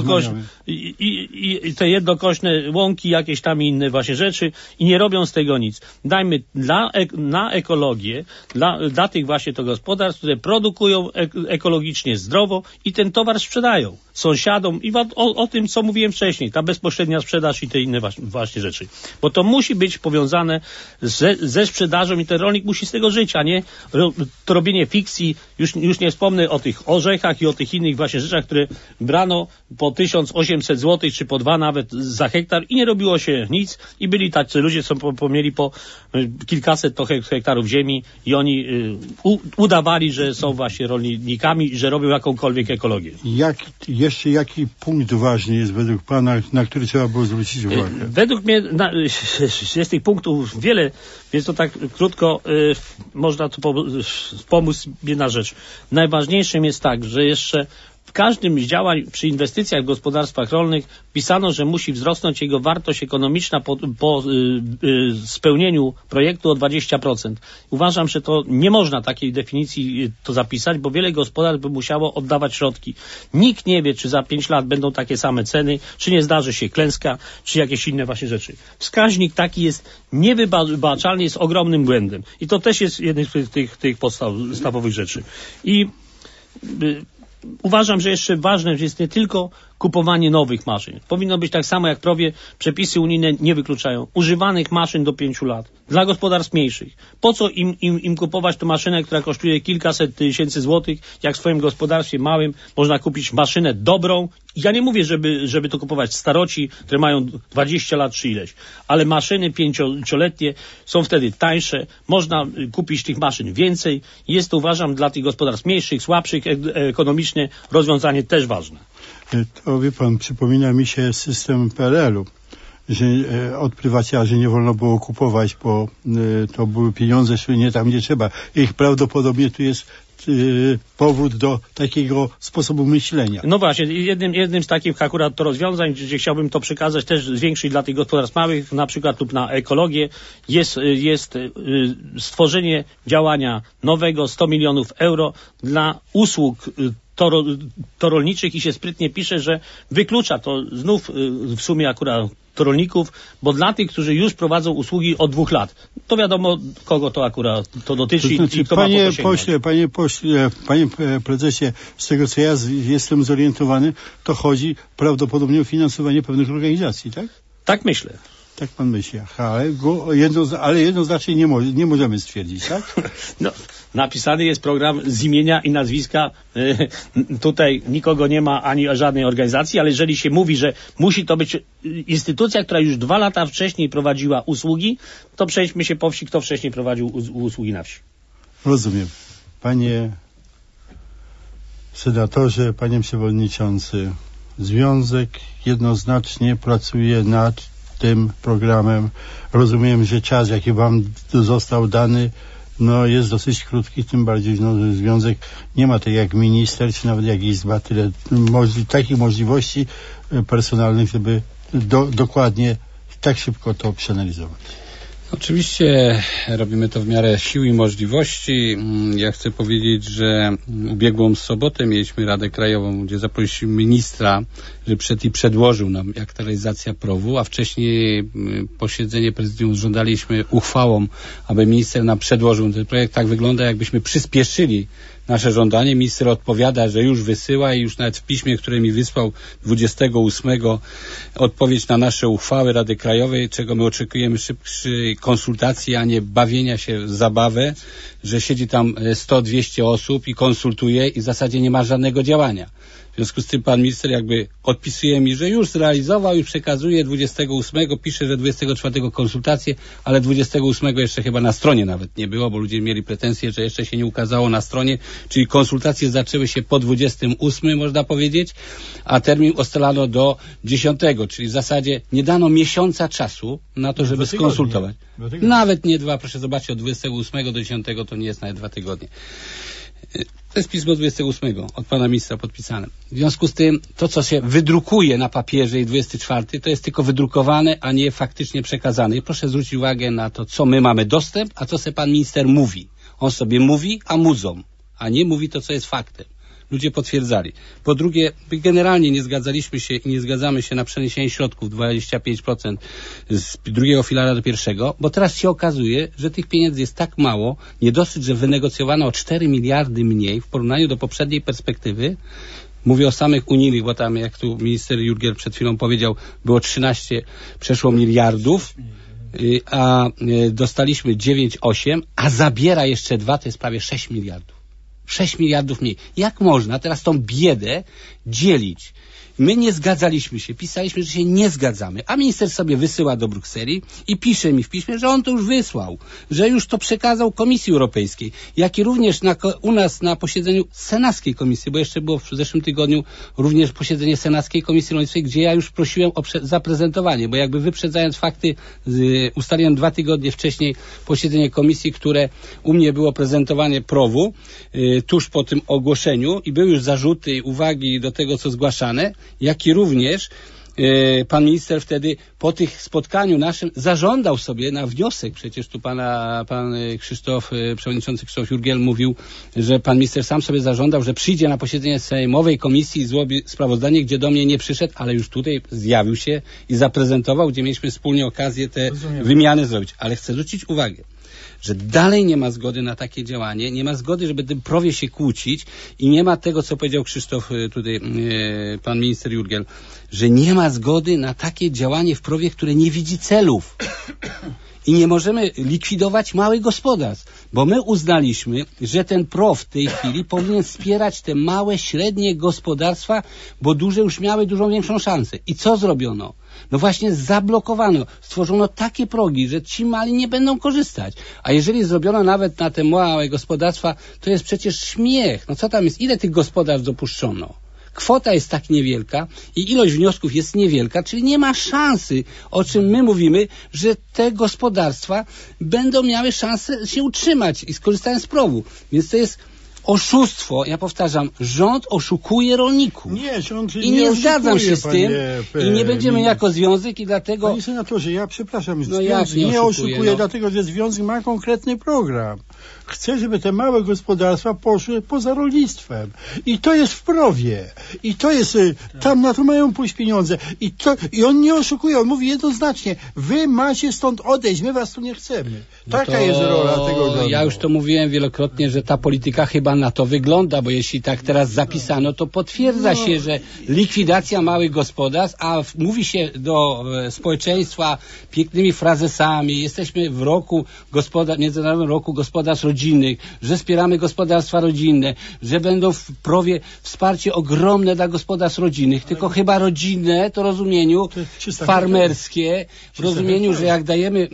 i te jednokośne łąki, jakieś tam inne właśnie rzeczy i nie robią z tego nic. Dajmy na ekologię, dla tych właśnie to gospodarstw, które produkują ekologicznie zdrowo i ten towar sprzedają sąsiadom i o tym, co mówiłem wcześniej, ta bezpośrednia sprzedaż i te inne właśnie rzeczy. Bo to musi być powiązane ze sprzedażą i ten rolnik musi z tego żyć, a nie to robienie fikcji. Już nie wspomnę o tych orzechach i o tych innych właśnie rzeczach, które brano po 1800 zł, czy po 2 nawet za hektar i nie robiło się nic i byli tacy ludzie, co mieli po kilkaset hektarów ziemi i oni udawali, że są właśnie rolnikami i że robią jakąkolwiek ekologię. Jaki punkt ważny jest według pana, na który trzeba było zwrócić uwagę? Według mnie jest tych punktów wiele, więc to tak krótko można tu pomóc jedna rzecz. Najważniejszym jest tak, że jeszcze w każdym z działań przy inwestycjach w gospodarstwach rolnych pisano, że musi wzrosnąć jego wartość ekonomiczna po spełnieniu projektu o 20%. Uważam, że to nie można takiej definicji to zapisać, bo wiele gospodarstw by musiało oddawać środki. Nikt nie wie, czy za 5 lat będą takie same ceny, czy nie zdarzy się klęska, czy jakieś inne właśnie rzeczy. Wskaźnik taki jest niewybaczalny, jest ogromnym błędem. I to też jest jeden z tych podstawowych rzeczy. I uważam, że jeszcze ważne jest nie tylko kupowanie nowych maszyn. Powinno być tak samo jak prawie przepisy unijne nie wykluczają. Używanych maszyn do 5 lat. Dla gospodarstw mniejszych. Po co im kupować tę maszynę, która kosztuje kilkaset tysięcy złotych, jak w swoim gospodarstwie małym można kupić maszynę dobrą. Ja nie mówię, żeby to kupować staroci, które mają 20 lat czy ileś, ale maszyny 5-letnie są wtedy tańsze. Można kupić tych maszyn więcej. Jest to, uważam, dla tych gospodarstw mniejszych, słabszych ekonomicznie rozwiązanie też ważne. To wie pan, przypomina mi się system PRL-u, że od prywaciarzy nie wolno było kupować, bo to były pieniądze, szły nie tam, gdzie trzeba. Ich prawdopodobnie tu jest powód do takiego sposobu myślenia. No właśnie, jednym z takich akurat to rozwiązań, gdzie chciałbym to przekazać, też zwiększyć dla tych gospodarstw małych, na przykład lub na ekologię, jest stworzenie działania nowego 100 milionów euro dla usług rolniczych i się sprytnie pisze, że wyklucza to znów w sumie akurat rolników, bo dla tych, którzy już prowadzą usługi od 2 lat, to wiadomo, kogo to akurat to dotyczy i kto ma po to sięgnąć. Panie prezesie, z tego co ja jestem zorientowany, to chodzi prawdopodobnie o finansowanie pewnych organizacji, tak? Tak myślę. Tak pan myśli, ale jednoznacznie nie możemy stwierdzić, tak? No, napisany jest program z imienia i nazwiska. Tutaj nikogo nie ma, ani żadnej organizacji, ale jeżeli się mówi, że musi to być instytucja, która już 2 lata wcześniej prowadziła usługi, to przejdźmy się po wsi, kto wcześniej prowadził usługi na wsi. Rozumiem. Panie senatorze, panie przewodniczący, Związek jednoznacznie pracuje nad tym programem. Rozumiem, że czas, jaki wam został dany, jest dosyć krótki, tym bardziej, że Związek nie ma tak jak minister, czy nawet jak Izba, tyle takich możliwości personalnych, żeby dokładnie tak szybko to przeanalizować. Oczywiście robimy to w miarę sił i możliwości. Ja chcę powiedzieć, że ubiegłą sobotę mieliśmy Radę Krajową, gdzie zaprosiliśmy ministra, że przedłożył nam jak ta realizacja PROW-u, a wcześniej posiedzenie prezydium żądaliśmy uchwałą, aby minister nam przedłożył ten projekt. Tak wygląda, jakbyśmy przyspieszyli nasze żądanie. Minister odpowiada, że już wysyła i już nawet w piśmie, które mi wysłał 28 odpowiedź na nasze uchwały Rady Krajowej, czego my oczekujemy szybszej konsultacji, a nie bawienia się w zabawę, że siedzi tam 100-200 osób i konsultuje i w zasadzie nie ma żadnego działania. W związku z tym pan minister jakby odpisuje mi, że już zrealizował, już przekazuje 28, pisze, że 24 konsultacje, ale 28 jeszcze chyba na stronie nawet nie było, bo ludzie mieli pretensje, że jeszcze się nie ukazało na stronie, czyli konsultacje zaczęły się po 28, można powiedzieć, a termin ustalano do 10, czyli w zasadzie nie dano miesiąca czasu na to, żeby skonsultować. Nawet nie 2, proszę zobaczyć, od 28 do 10 to nie jest nawet 2 tygodnie. To jest pismo 28 od pana ministra podpisane. W związku z tym to, co się wydrukuje na papierze i 24, to jest tylko wydrukowane, a nie faktycznie przekazane. I proszę zwrócić uwagę na to, co my mamy dostęp, a co sobie pan minister mówi. On sobie mówi, a mudzą, a nie mówi to, co jest faktem. Ludzie potwierdzali. Po drugie, generalnie nie zgadzaliśmy się i nie zgadzamy się na przeniesienie środków 25% z drugiego filara do pierwszego, bo teraz się okazuje, że tych pieniędzy jest tak mało, nie dosyć, że wynegocjowano o 4 miliardy mniej w porównaniu do poprzedniej perspektywy. Mówię o samych unijnych, bo tam, jak tu minister Jurgiel przed chwilą powiedział, było 13, przeszło miliardów, a dostaliśmy 9,8, a zabiera jeszcze 2, to jest prawie 6 miliardów. 6 miliardów mniej. Jak można teraz tą biedę dzielić? My nie zgadzaliśmy się, pisaliśmy, że się nie zgadzamy, a minister sobie wysyła do Brukseli i pisze mi w piśmie, że on to już wysłał, że już to przekazał Komisji Europejskiej, jak i również u nas na posiedzeniu Senackiej Komisji, bo jeszcze było w zeszłym tygodniu również posiedzenie Senackiej Komisji Rolnictwa, gdzie ja już prosiłem o zaprezentowanie, bo jakby wyprzedzając fakty, ustaliłem 2 tygodnie wcześniej posiedzenie komisji, które u mnie było prezentowanie PROW-u tuż po tym ogłoszeniu i były już zarzuty i uwagi do tego, co zgłaszane, jak i również pan minister wtedy po tych spotkaniu naszym zażądał sobie na wniosek, przecież tu pan przewodniczący Krzysztof Jurgiel mówił, że pan minister sam sobie zażądał, że przyjdzie na posiedzenie sejmowej komisji i zrobi sprawozdanie, gdzie do mnie nie przyszedł, ale już tutaj zjawił się i zaprezentował, gdzie mieliśmy wspólnie okazję te wymiany zrobić. Ale chcę zwrócić uwagę, że dalej nie ma zgody na takie działanie, nie ma zgody, żeby tym PROW-ie się kłócić i nie ma tego, co powiedział Krzysztof tutaj, pan minister Jurgiel, że nie ma zgody na takie działanie w PROW-ie, które nie widzi celów. I nie możemy likwidować małych gospodarstw, bo my uznaliśmy, że ten PROW w tej chwili powinien wspierać te małe, średnie gospodarstwa, bo duże już miały dużo większą szansę. I co zrobiono? No właśnie zablokowano, stworzono takie progi, że ci mali nie będą korzystać. A jeżeli zrobiono nawet na te małe gospodarstwa, to jest przecież śmiech. No co tam jest? Ile tych gospodarstw dopuszczono? Kwota jest tak niewielka i ilość wniosków jest niewielka, czyli nie ma szansy, o czym my mówimy, że te gospodarstwa będą miały szansę się utrzymać i skorzystają z PROW-u. Więc to jest oszustwo, ja powtarzam, rząd oszukuje rolników. Nie, rząd i nie zgadzam się z tym i nie będziemy jako związek i dlatego... Panie senatorze, ja przepraszam, że związek nie oszukuje, dlatego że związek ma konkretny program. Chce, żeby te małe gospodarstwa poszły poza rolnictwem. I to jest w PROW-ie. I to jest, tam na to mają pójść pieniądze. I on nie oszukuje, on mówi jednoznacznie, wy macie stąd odejść, my was tu nie chcemy. Taka jest rola tego rządu. Ja już to mówiłem wielokrotnie, że ta polityka chyba na to wygląda, bo jeśli tak teraz zapisano, to potwierdza się, że likwidacja małych gospodarstw, a mówi się do społeczeństwa pięknymi frazesami, jesteśmy w Międzynarodowym Roku Gospodarstw Rodzinnych, że wspieramy gospodarstwa rodzinne, że będą w PROW-ie wsparcie ogromne dla gospodarstw rodzinnych, tylko chyba rodzinne to rozumieniu farmerskie, w rozumieniu, że jak dajemy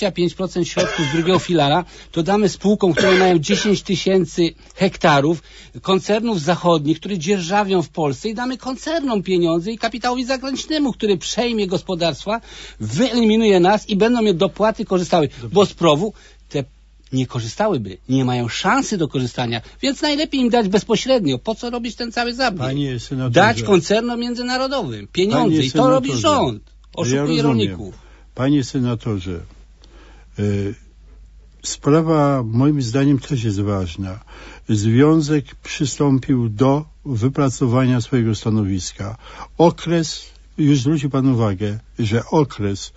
25% środków z drugiego filara, to damy spółkom, które mają 10 000 hektarów, koncernów zachodnich, które dzierżawią w Polsce i damy koncernom pieniądze i kapitałowi zagranicznemu, który przejmie gospodarstwa, wyeliminuje nas i będą mieć dopłaty korzystały, bo z PROW-u te nie korzystałyby, nie mają szansy do korzystania, więc najlepiej im dać bezpośrednio. Po co robić ten cały zabieg? Dać koncernom międzynarodowym pieniądze i to robi rząd. Oszukuje rolników. Panie senatorze, sprawa moim zdaniem też jest ważna. Związek przystąpił do wypracowania swojego stanowiska. Okres, już zwrócił pan uwagę, że okres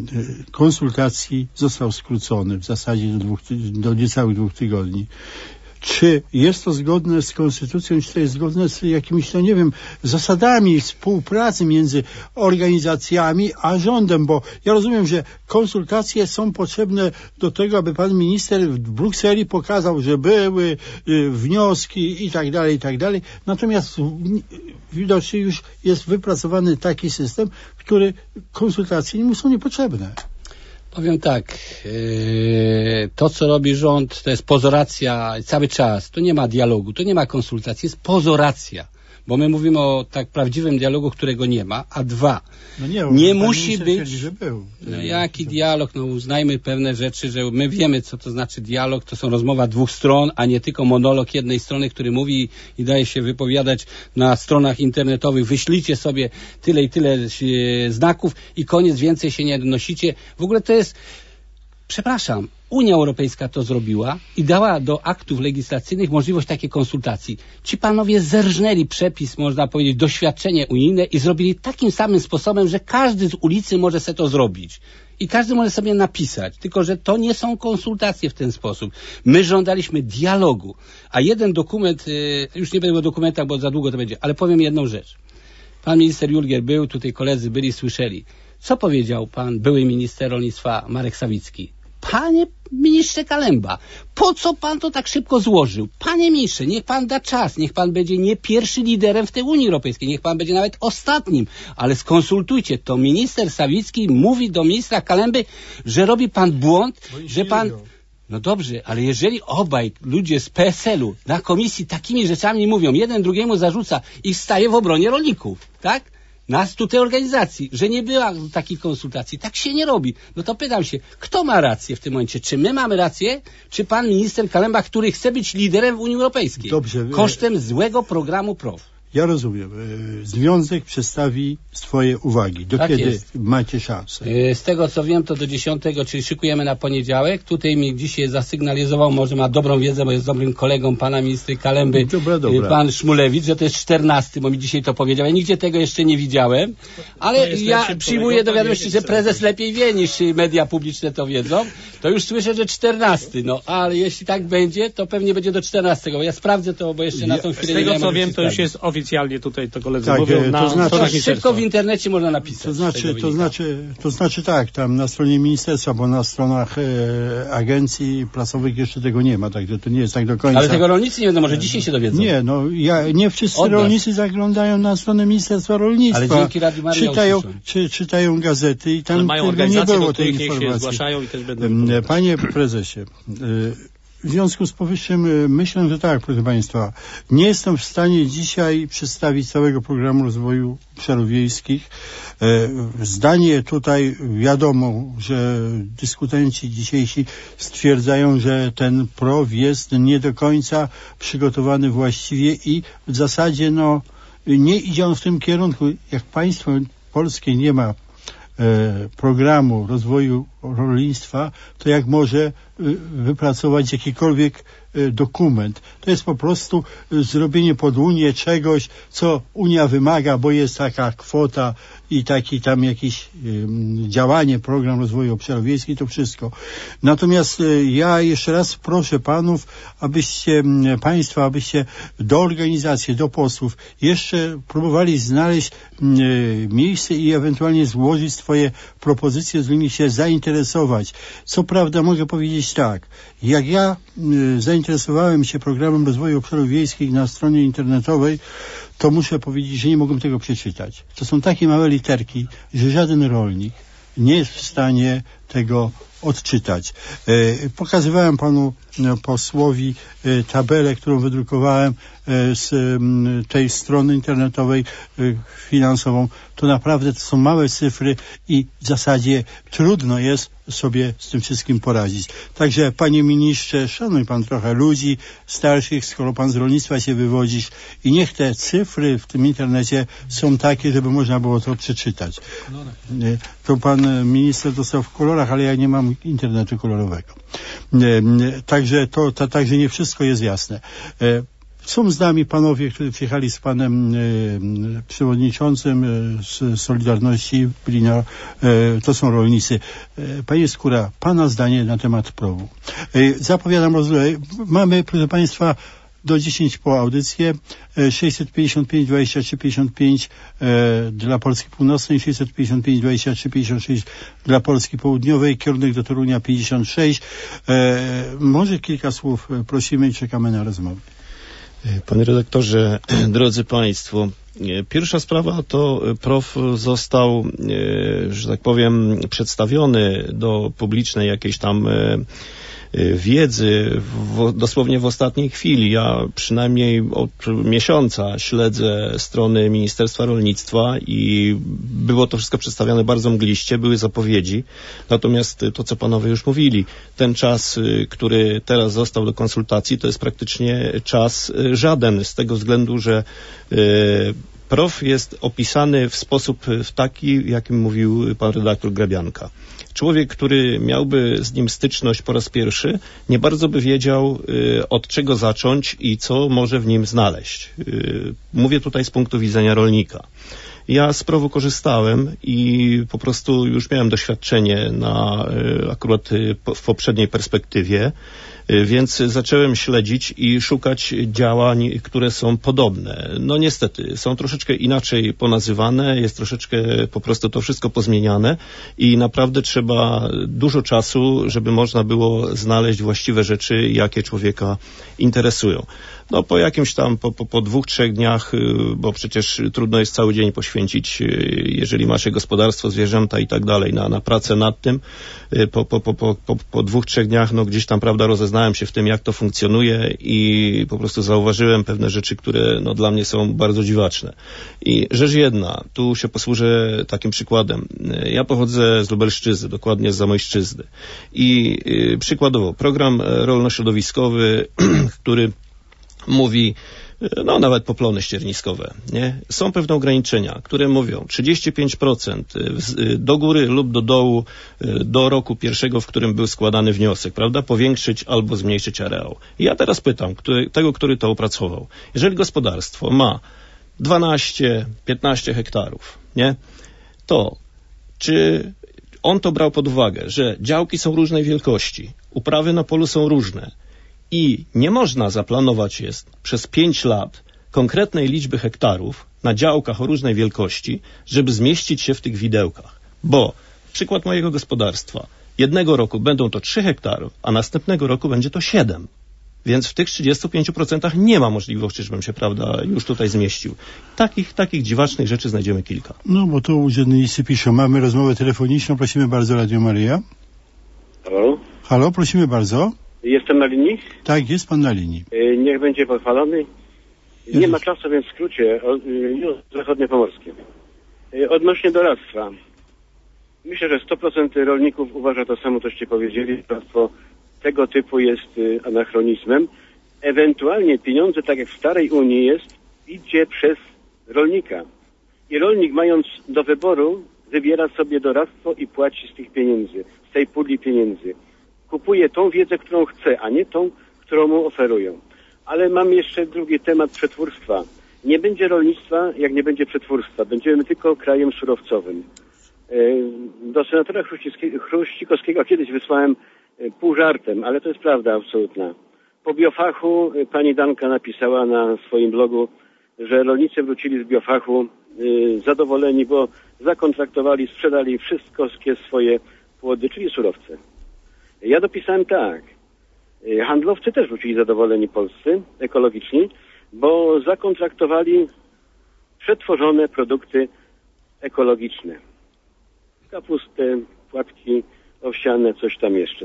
konsultacji został skrócony w zasadzie do niecałych 2 tygodni. Czy jest to zgodne z konstytucją, czy to jest zgodne z jakimiś, to nie wiem, zasadami współpracy między organizacjami a rządem, bo ja rozumiem, że konsultacje są potrzebne do tego, aby pan minister w Brukseli pokazał, że były wnioski i tak dalej. Natomiast widocznie już jest wypracowany taki system, który konsultacje mu są niepotrzebne. Powiem tak, to co robi rząd, to jest pozoracja cały czas. Tu nie ma dialogu, tu nie ma konsultacji, jest pozoracja. Bo my mówimy o tak prawdziwym dialogu, którego nie ma, a dwa, nie musi być... No jaki dialog? No uznajmy pewne rzeczy, że my wiemy, co to znaczy dialog, to są rozmowa dwóch stron, a nie tylko monolog jednej strony, który mówi i daje się wypowiadać na stronach internetowych. Wyślijcie sobie tyle i tyle znaków i koniec, więcej się nie donosicie. W ogóle to jest... Przepraszam, Unia Europejska to zrobiła i dała do aktów legislacyjnych możliwość takiej konsultacji. Ci panowie zerżnęli przepis, można powiedzieć, doświadczenie unijne i zrobili takim samym sposobem, że każdy z ulicy może sobie to zrobić. I każdy może sobie napisać, tylko że to nie są konsultacje w ten sposób. My żądaliśmy dialogu, a jeden dokument, już nie będę o dokumentach, bo za długo to będzie, ale powiem jedną rzecz. Pan minister Jurgiel był, tutaj koledzy byli, słyszeli. Co powiedział pan były minister rolnictwa Marek Sawicki? Panie ministrze Kalemba, po co pan to tak szybko złożył? Panie ministrze, niech pan da czas, niech pan będzie nie pierwszy liderem w tej Unii Europejskiej, niech pan będzie nawet ostatnim, ale skonsultujcie. To minister Sawicki mówi do ministra Kalemby, że robi pan błąd, że pan... No dobrze, ale jeżeli obaj ludzie z PSL-u na komisji takimi rzeczami mówią, jeden drugiemu zarzuca i staje w obronie rolników, tak? Nas tutaj organizacji, że nie była takich konsultacji. Tak się nie robi. No to pytam się, kto ma rację w tym momencie? Czy my mamy rację, czy pan minister Kalemba, który chce być liderem w Unii Europejskiej? Dobrze. Kosztem złego programu PROW. Ja rozumiem. Związek przedstawi swoje uwagi. Do tak kiedy jest. Macie szansę? Z tego co wiem, to do 10, czyli szykujemy na poniedziałek. Tutaj mi dzisiaj zasygnalizował, może ma dobrą wiedzę, bo jest dobrym kolegą pana ministra Kalemby, dobra. Pan Szmulewicz, że to jest 14, bo mi dzisiaj to powiedział. Ja nigdzie tego jeszcze nie widziałem, ale ja przyjmuję do wiadomości, że prezes lepiej wie niż media publiczne to wiedzą. To już słyszę, że 14. No, ale jeśli tak będzie, to pewnie będzie do 14, bo ja sprawdzę to, bo jeszcze na tą chwilę nie wiem. Z tego co wiem, to już jest oficjalnie tutaj to koledzy mówią na stronach szybko w internecie można napisać. To znaczy tak, tam na stronie ministerstwa, bo na stronach agencji prasowych jeszcze tego nie ma, także to nie jest tak do końca. Ale tego rolnicy nie wiedzą, może dzisiaj się dowiedzą. Nie, no nie wszyscy rolnicy zaglądają na stronę Ministerstwa Rolnictwa. Ale dzięki Radiu Maryja czytają gazety i tam nie było tej informacji. Się zgłaszają i też będą... Panie prezesie, w związku z powyższym myślę, że tak, proszę państwa, nie jestem w stanie dzisiaj przedstawić całego programu rozwoju obszarów wiejskich. Zdanie tutaj wiadomo, że dyskutenci dzisiejsi stwierdzają, że ten PROW jest nie do końca przygotowany właściwie i w zasadzie nie idzie on w tym kierunku. Jak państwo polskie nie ma programu rozwoju rolnictwa, to jak może wypracować jakikolwiek dokument. To jest po prostu zrobienie pod Unię czegoś, co Unia wymaga, bo jest taka kwota i taki tam jakiś działanie, program rozwoju obszarów wiejskich, to wszystko. Natomiast ja jeszcze raz proszę panów, abyście do organizacji, do posłów jeszcze próbowali znaleźć miejsce i ewentualnie złożyć swoje propozycje, z nimi się zainteresować. Co prawda mogę powiedzieć tak, jak ja zainteresowałem się programem rozwoju obszarów wiejskich na stronie internetowej, to muszę powiedzieć, że nie mogłem tego przeczytać. To są takie małe literki, że żaden rolnik nie jest w stanie tego odczytać. Pokazywałem panu posłowi tabelę, którą wydrukowałem z tej strony internetowej finansową. To naprawdę to są małe cyfry i w zasadzie trudno jest sobie z tym wszystkim poradzić. Także panie ministrze, szanuj pan trochę ludzi starszych, skoro pan z rolnictwa się wywodzisz i niech te cyfry w tym internecie są takie, żeby można było to przeczytać. To pan minister dostał w kolorach, ale ja nie mam internetu kolorowego. Także także nie wszystko jest jasne. Są z nami panowie, którzy przyjechali z panem przewodniczącym z Solidarności, to są rolnicy. Panie Skóra, pana zdanie na temat PROW-u. Zapowiadam rozmowę. Mamy, proszę państwa, do 10 po audycję, 655 23 55 dla Polski Północnej, 655 23 56 dla Polski Południowej, kierunek do Torunia 56. Może kilka słów prosimy i czekamy na rozmowę. Panie redaktorze, drodzy państwo, pierwsza sprawa to PROW został, że tak powiem, przedstawiony do publicznej jakiejś tam wiedzy dosłownie w ostatniej chwili. Ja przynajmniej od miesiąca śledzę strony Ministerstwa Rolnictwa i było to wszystko przedstawiane bardzo mgliście, były zapowiedzi. Natomiast to, co panowie już mówili, ten czas, który teraz został do konsultacji, to jest praktycznie czas żaden, z tego względu, że PROW jest opisany w sposób taki, jakim mówił pan redaktor Grabianka. Człowiek, który miałby z nim styczność po raz pierwszy, nie bardzo by wiedział, od czego zacząć i co może w nim znaleźć. Mówię tutaj z punktu widzenia rolnika. Ja z PROW-u korzystałem i po prostu już miałem doświadczenie akurat w poprzedniej perspektywie, więc zacząłem śledzić i szukać działań, które są podobne. No niestety, są troszeczkę inaczej ponazywane, jest troszeczkę po prostu to wszystko pozmieniane i naprawdę trzeba dużo czasu, żeby można było znaleźć właściwe rzeczy, jakie człowieka interesują. No po jakimś tam, po 2-3 dniach, bo przecież trudno jest cały dzień poświęcić, jeżeli ma się gospodarstwo, zwierzęta i tak dalej, na pracę nad tym. Po 2-3 dniach, no gdzieś tam, prawda, rozeznałem się w tym, jak to funkcjonuje i po prostu zauważyłem pewne rzeczy, które no dla mnie są bardzo dziwaczne. I rzecz jedna, tu się posłużę takim przykładem. Ja pochodzę z Lubelszczyzny, dokładnie z Zamojszczyzny. I przykładowo, program rolno-środowiskowy, który mówi, no nawet poplony ścierniskowe, nie? Są pewne ograniczenia, które mówią 35% do góry lub do dołu do roku pierwszego, w którym był składany wniosek, prawda? Powiększyć albo zmniejszyć areał. I ja teraz pytam który to opracował. Jeżeli gospodarstwo ma 12-15 hektarów, nie? To czy on to brał pod uwagę, że działki są różnej wielkości, uprawy na polu są różne, i nie można zaplanować jest przez 5 lat konkretnej liczby hektarów na działkach o różnej wielkości, żeby zmieścić się w tych widełkach. Bo przykład mojego gospodarstwa. Jednego roku będą to 3 hektary, a następnego roku będzie to 7. Więc w tych 35% nie ma możliwości, żebym się, prawda, już tutaj zmieścił. Takich dziwacznych rzeczy znajdziemy kilka. No bo tu urzędnicy piszą. Mamy rozmowę telefoniczną. Prosimy bardzo, Radio Maryja. Halo? Halo, prosimy bardzo. Jestem na linii? Tak, jest pan na linii. Niech będzie pochwalony. Nie ma czasu, więc w skrócie. Zachodniopomorskie. Odnośnie doradztwa. Myślę, że 100% rolników uważa to samo, coście powiedzieli. Doradztwo tego typu jest anachronizmem. Ewentualnie pieniądze, tak jak w starej Unii jest, idzie przez rolnika. I rolnik, mając do wyboru, wybiera sobie doradztwo i płaci z tych pieniędzy, z tej puli pieniędzy. Kupuje tą wiedzę, którą chce, a nie tą, którą mu oferują. Ale mam jeszcze drugi temat przetwórstwa. Nie będzie rolnictwa, jak nie będzie przetwórstwa. Będziemy tylko krajem surowcowym. Do senatora Chruścikowskiego kiedyś wysłałem pół żartem, ale to jest prawda absolutna. Po biofachu pani Danka napisała na swoim blogu, że rolnicy wrócili z biofachu zadowoleni, bo zakontraktowali, sprzedali wszystkie swoje płody, czyli surowce. Ja dopisałem tak. Handlowcy też wrócili zadowoleni polscy, ekologiczni, bo zakontraktowali przetworzone produkty ekologiczne. Kapustę, płatki owsiane, coś tam jeszcze.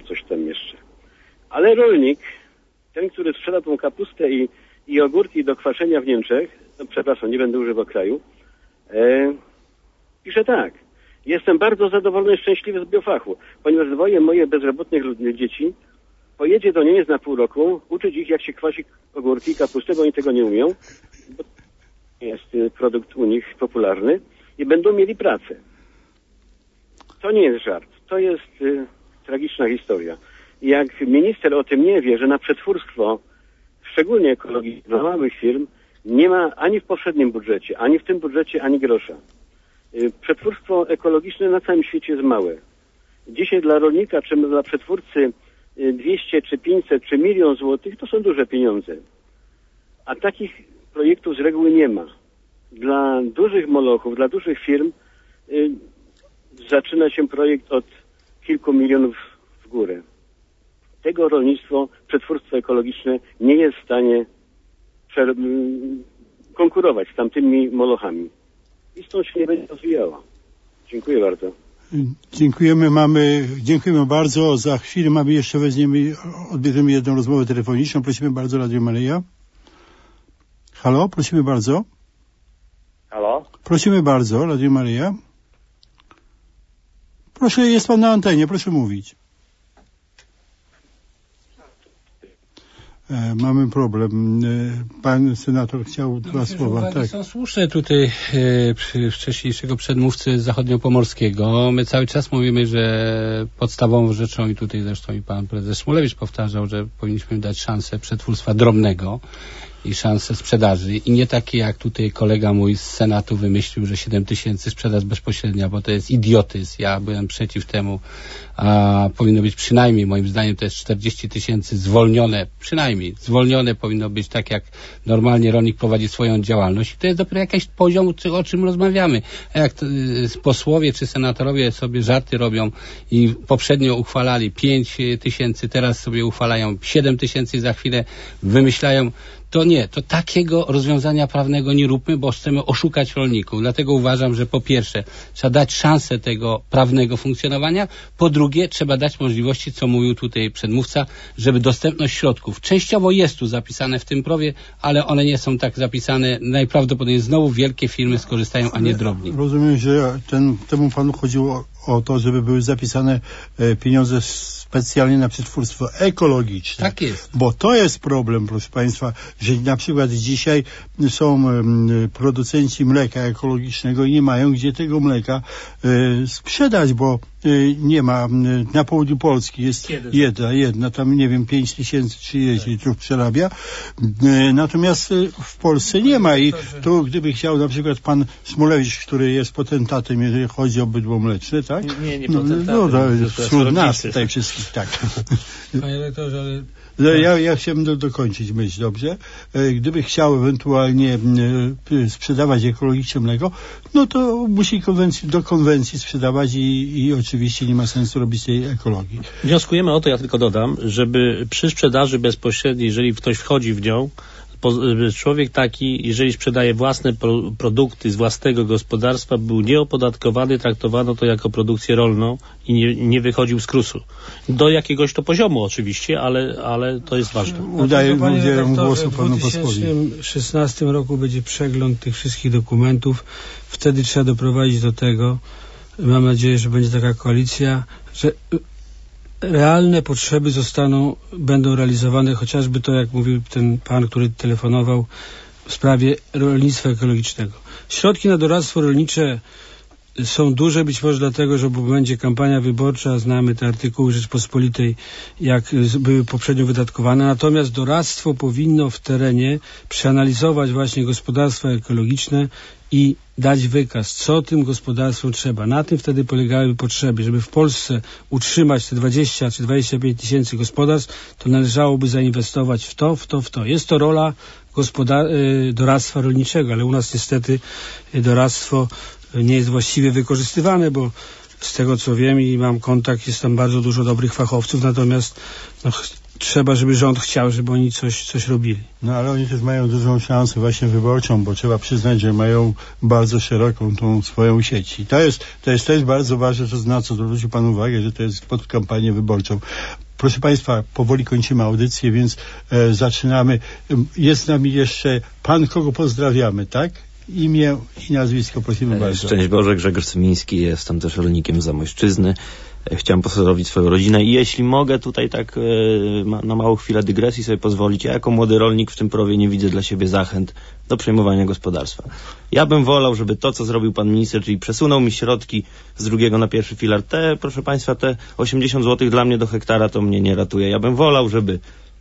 Ale rolnik, ten, który sprzeda tą kapustę i ogórki do kwaszenia w Niemczech, no przepraszam, nie będę używał kraju, pisze tak. Jestem bardzo zadowolony i szczęśliwy z biofachu, ponieważ dwoje moje bezrobotnych dzieci pojedzie do Niemiec na pół roku, uczyć ich, jak się kwasi ogórki i kapustę, bo oni tego nie umią, bo to jest produkt u nich popularny i będą mieli pracę. To nie jest żart, to jest tragiczna historia. Jak minister o tym nie wie, że na przetwórstwo szczególnie ekologicznych, dla małych firm, nie ma ani w poprzednim budżecie, ani w tym budżecie, ani grosza. Przetwórstwo ekologiczne na całym świecie jest małe. Dzisiaj dla rolnika, czy dla przetwórcy 200, czy 500, czy 1 000 000 złotych to są duże pieniądze. A takich projektów z reguły nie ma. Dla dużych molochów, dla dużych firm zaczyna się projekt od kilku milionów w górę. Tego rolnictwo, przetwórstwo ekologiczne nie jest w stanie konkurować z tamtymi molochami. I stąd się nie będzie rozwijała. Dziękuję bardzo. Dziękujemy bardzo. Za chwilę odbierzemy jedną rozmowę telefoniczną. Prosimy bardzo, Radio Maryja. Halo, prosimy bardzo. Halo? Prosimy bardzo, Radio Maryja. Proszę, jest pan na antenie, proszę mówić. Mamy problem. Pan senator chciał dwa słowa. Tak. Są słuszne tutaj wcześniejszego przedmówcy zachodniopomorskiego. My cały czas mówimy, że podstawową rzeczą, i tutaj zresztą i pan prezes Szmulewicz powtarzał, że powinniśmy dać szansę przetwórstwa drobnego i szansę sprzedaży. I nie takie jak tutaj kolega mój z Senatu wymyślił, że 7 000 sprzedaż bezpośrednia, bo to jest idiotyzm. Ja byłem przeciw temu, a powinno być przynajmniej, moim zdaniem to jest 40 000 zwolnione, przynajmniej zwolnione powinno być tak, jak normalnie rolnik prowadzi swoją działalność. I to jest dopiero jakiś poziom, o czym rozmawiamy. A jak posłowie czy senatorowie sobie żarty robią i poprzednio uchwalali 5 000, teraz sobie uchwalają 7 000 i za chwilę wymyślają, to nie, to takiego rozwiązania prawnego nie róbmy, bo chcemy oszukać rolników. Dlatego uważam, że po pierwsze trzeba dać szansę tego prawnego funkcjonowania, po drugie trzeba dać możliwości, co mówił tutaj przedmówca, żeby dostępność środków. Częściowo jest tu zapisane w tym prawie, ale one nie są tak zapisane. Najprawdopodobniej znowu wielkie firmy skorzystają, a nie drobni. Rozumiem, że temu panu chodziło o to, żeby były zapisane pieniądze specjalnie na przetwórstwo ekologiczne. Tak jest. Bo to jest problem, proszę państwa, że na przykład dzisiaj są producenci mleka ekologicznego i nie mają gdzie tego mleka sprzedać, bo nie ma. Na południu Polski jest jedna, tam nie wiem, 5030 litrów przerabia. Natomiast w Polsce nie ma i tu gdyby chciał na przykład pan Szmulewicz, który jest potentatem, jeżeli chodzi o bydło mleczne, tak? Nie potentatem. Wśród nas tutaj wszystkich, tak. Panie rektorze, ale... Ja chciałem dokończyć myśl, dobrze? Gdyby chciał ewentualnie sprzedawać ekologiczne mleko, no to musi do konwencji sprzedawać i oczywiście nie ma sensu robić tej ekologii. Wnioskujemy o to, ja tylko dodam, żeby przy sprzedaży bezpośredniej, jeżeli ktoś wchodzi w nią, człowiek taki, jeżeli sprzedaje własne produkty z własnego gospodarstwa, był nieopodatkowany, traktowano to jako produkcję rolną i nie wychodził z KRUS-u. Do jakiegoś to poziomu oczywiście, ale to jest ważne. Udzielę głosu panu posłowi. W 2016 roku będzie przegląd tych wszystkich dokumentów. Wtedy trzeba doprowadzić do tego, mam nadzieję, że będzie taka koalicja, że realne potrzeby będą realizowane, chociażby to, jak mówił ten pan, który telefonował w sprawie rolnictwa ekologicznego. Środki na doradztwo rolnicze są duże, być może dlatego, że będzie kampania wyborcza, znamy te artykuły Rzeczpospolitej, jak były poprzednio wydatkowane, natomiast doradztwo powinno w terenie przeanalizować właśnie gospodarstwa ekologiczne i dać wykaz, co tym gospodarstwom trzeba. Na tym wtedy polegałyby potrzeby. Żeby w Polsce utrzymać te 20 czy 25 tysięcy gospodarstw, to należałoby zainwestować w to. Jest to rola doradztwa rolniczego, ale u nas niestety doradztwo nie jest właściwie wykorzystywane, bo z tego co wiem i mam kontakt, jest tam bardzo dużo dobrych fachowców, natomiast trzeba, żeby rząd chciał, żeby oni coś robili. No ale oni też mają dużą szansę właśnie wyborczą, bo trzeba przyznać, że mają bardzo szeroką tą swoją sieć. I to jest bardzo ważne, na co zwrócił pan uwagę, że to jest pod kampanię wyborczą. Proszę państwa, powoli kończymy audycję, więc zaczynamy. Jest z nami jeszcze pan, kogo pozdrawiamy, tak? Imię i nazwisko, prosimy bardzo. Szczęść Boże, Grzegorz Symiński, jestem też rolnikiem z Zamojszczyzny. Chciałem pozdrowić swoją rodzinę i jeśli mogę tutaj tak na małą chwilę dygresji sobie pozwolić, ja jako młody rolnik w tym prawie nie widzę dla siebie zachęt do przejmowania gospodarstwa. Ja bym wolał, żeby to, co zrobił pan minister, czyli przesunął mi środki z drugiego na pierwszy filar, proszę państwa, te 80 zł dla mnie do hektara to mnie nie ratuje. Ja bym wolał, żeby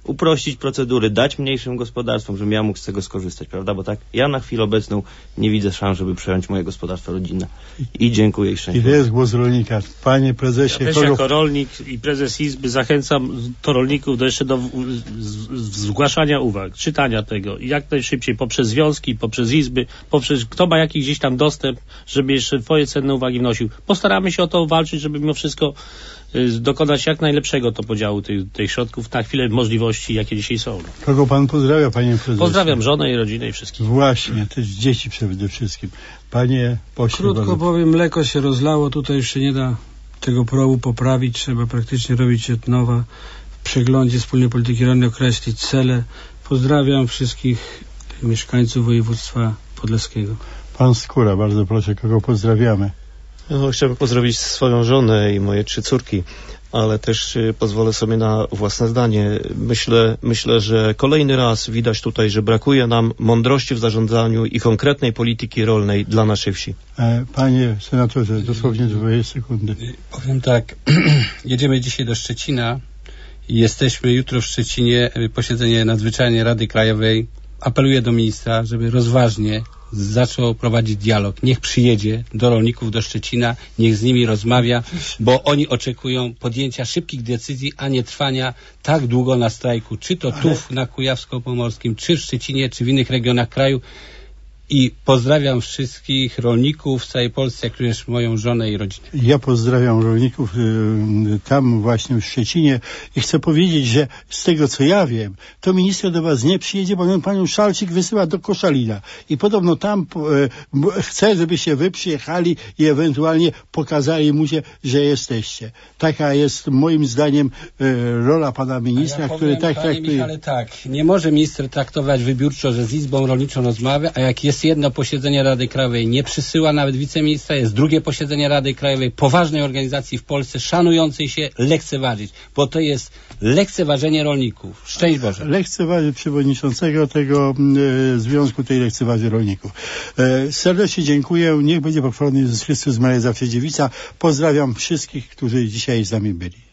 uprościć procedury, dać mniejszym gospodarstwom, żebym ja mógł z tego skorzystać, prawda? Bo tak, ja na chwilę obecną nie widzę szans, żeby przejąć moje gospodarstwo rodzinne. I dziękuję i szczęście. I to jest głos rolnika. Panie prezesie... Ja też jako rolnik i prezes Izby zachęcam to rolników jeszcze do zgłaszania uwag, czytania tego i jak najszybciej poprzez związki, poprzez izby, poprzez kto ma jakiś gdzieś tam dostęp, żeby jeszcze twoje cenne uwagi wnosił. Postaramy się o to walczyć, żeby mimo wszystko dokonać jak najlepszego to podziału tych środków na chwilę możliwości, jakie dzisiaj są. Kogo pan pozdrawia, panie prezesie? Pozdrawiam żonę i rodzinę i wszystkich. Właśnie, też dzieci przede wszystkim. Panie pośle... Krótko powiem, mleko się rozlało, tutaj już się nie da tego progu poprawić, trzeba praktycznie robić od nowa. W przeglądzie wspólnej polityki rolnej określić cele. Pozdrawiam wszystkich mieszkańców województwa podlaskiego. Pan Skóra, bardzo proszę, kogo pozdrawiamy? No, chciałbym pozdrowić swoją żonę i moje 3 córki, ale też pozwolę sobie na własne zdanie. Myślę, że kolejny raz widać tutaj, że brakuje nam mądrości w zarządzaniu i konkretnej polityki rolnej dla naszej wsi. Panie senatorze, dosłownie 2 sekundy. Powiem tak, jedziemy dzisiaj do Szczecina i jesteśmy jutro w Szczecinie, posiedzenie nadzwyczajnej Rady Krajowej. Apeluję do ministra, żeby rozważnie zaczął prowadzić dialog. Niech przyjedzie do rolników do Szczecina, niech z nimi rozmawia, bo oni oczekują podjęcia szybkich decyzji, a nie trwania tak długo na strajku, czy to tu na Kujawsko-Pomorskim, czy w Szczecinie, czy w innych regionach kraju. I pozdrawiam wszystkich rolników w całej Polsce, jak również moją żonę i rodzinę. Ja pozdrawiam rolników tam właśnie w Szczecinie i chcę powiedzieć, że z tego co ja wiem, to minister do was nie przyjedzie, bo panią Szalczyk wysyła do Koszalina i podobno tam chce, żebyście wy przyjechali i ewentualnie pokazali mu się, że jesteście. Taka jest moim zdaniem rola pana ministra, który tak traktuje. Michale, tak, nie może minister traktować wybiórczo, że z Izbą Rolniczą rozmawia, a jak jest jedno posiedzenie Rady Krajowej, nie przysyła nawet wiceministra, jest drugie posiedzenie Rady Krajowej, poważnej organizacji w Polsce, szanującej się, lekceważyć, bo to jest lekceważenie rolników. Szczęść Boże. Lekceważy przewodniczącego tego związku, tej lekceważy rolników. Serdecznie dziękuję. Niech będzie pochwalony Jezus Chrystus, Maria Zawsze Dziewica. Pozdrawiam wszystkich, którzy dzisiaj z nami byli.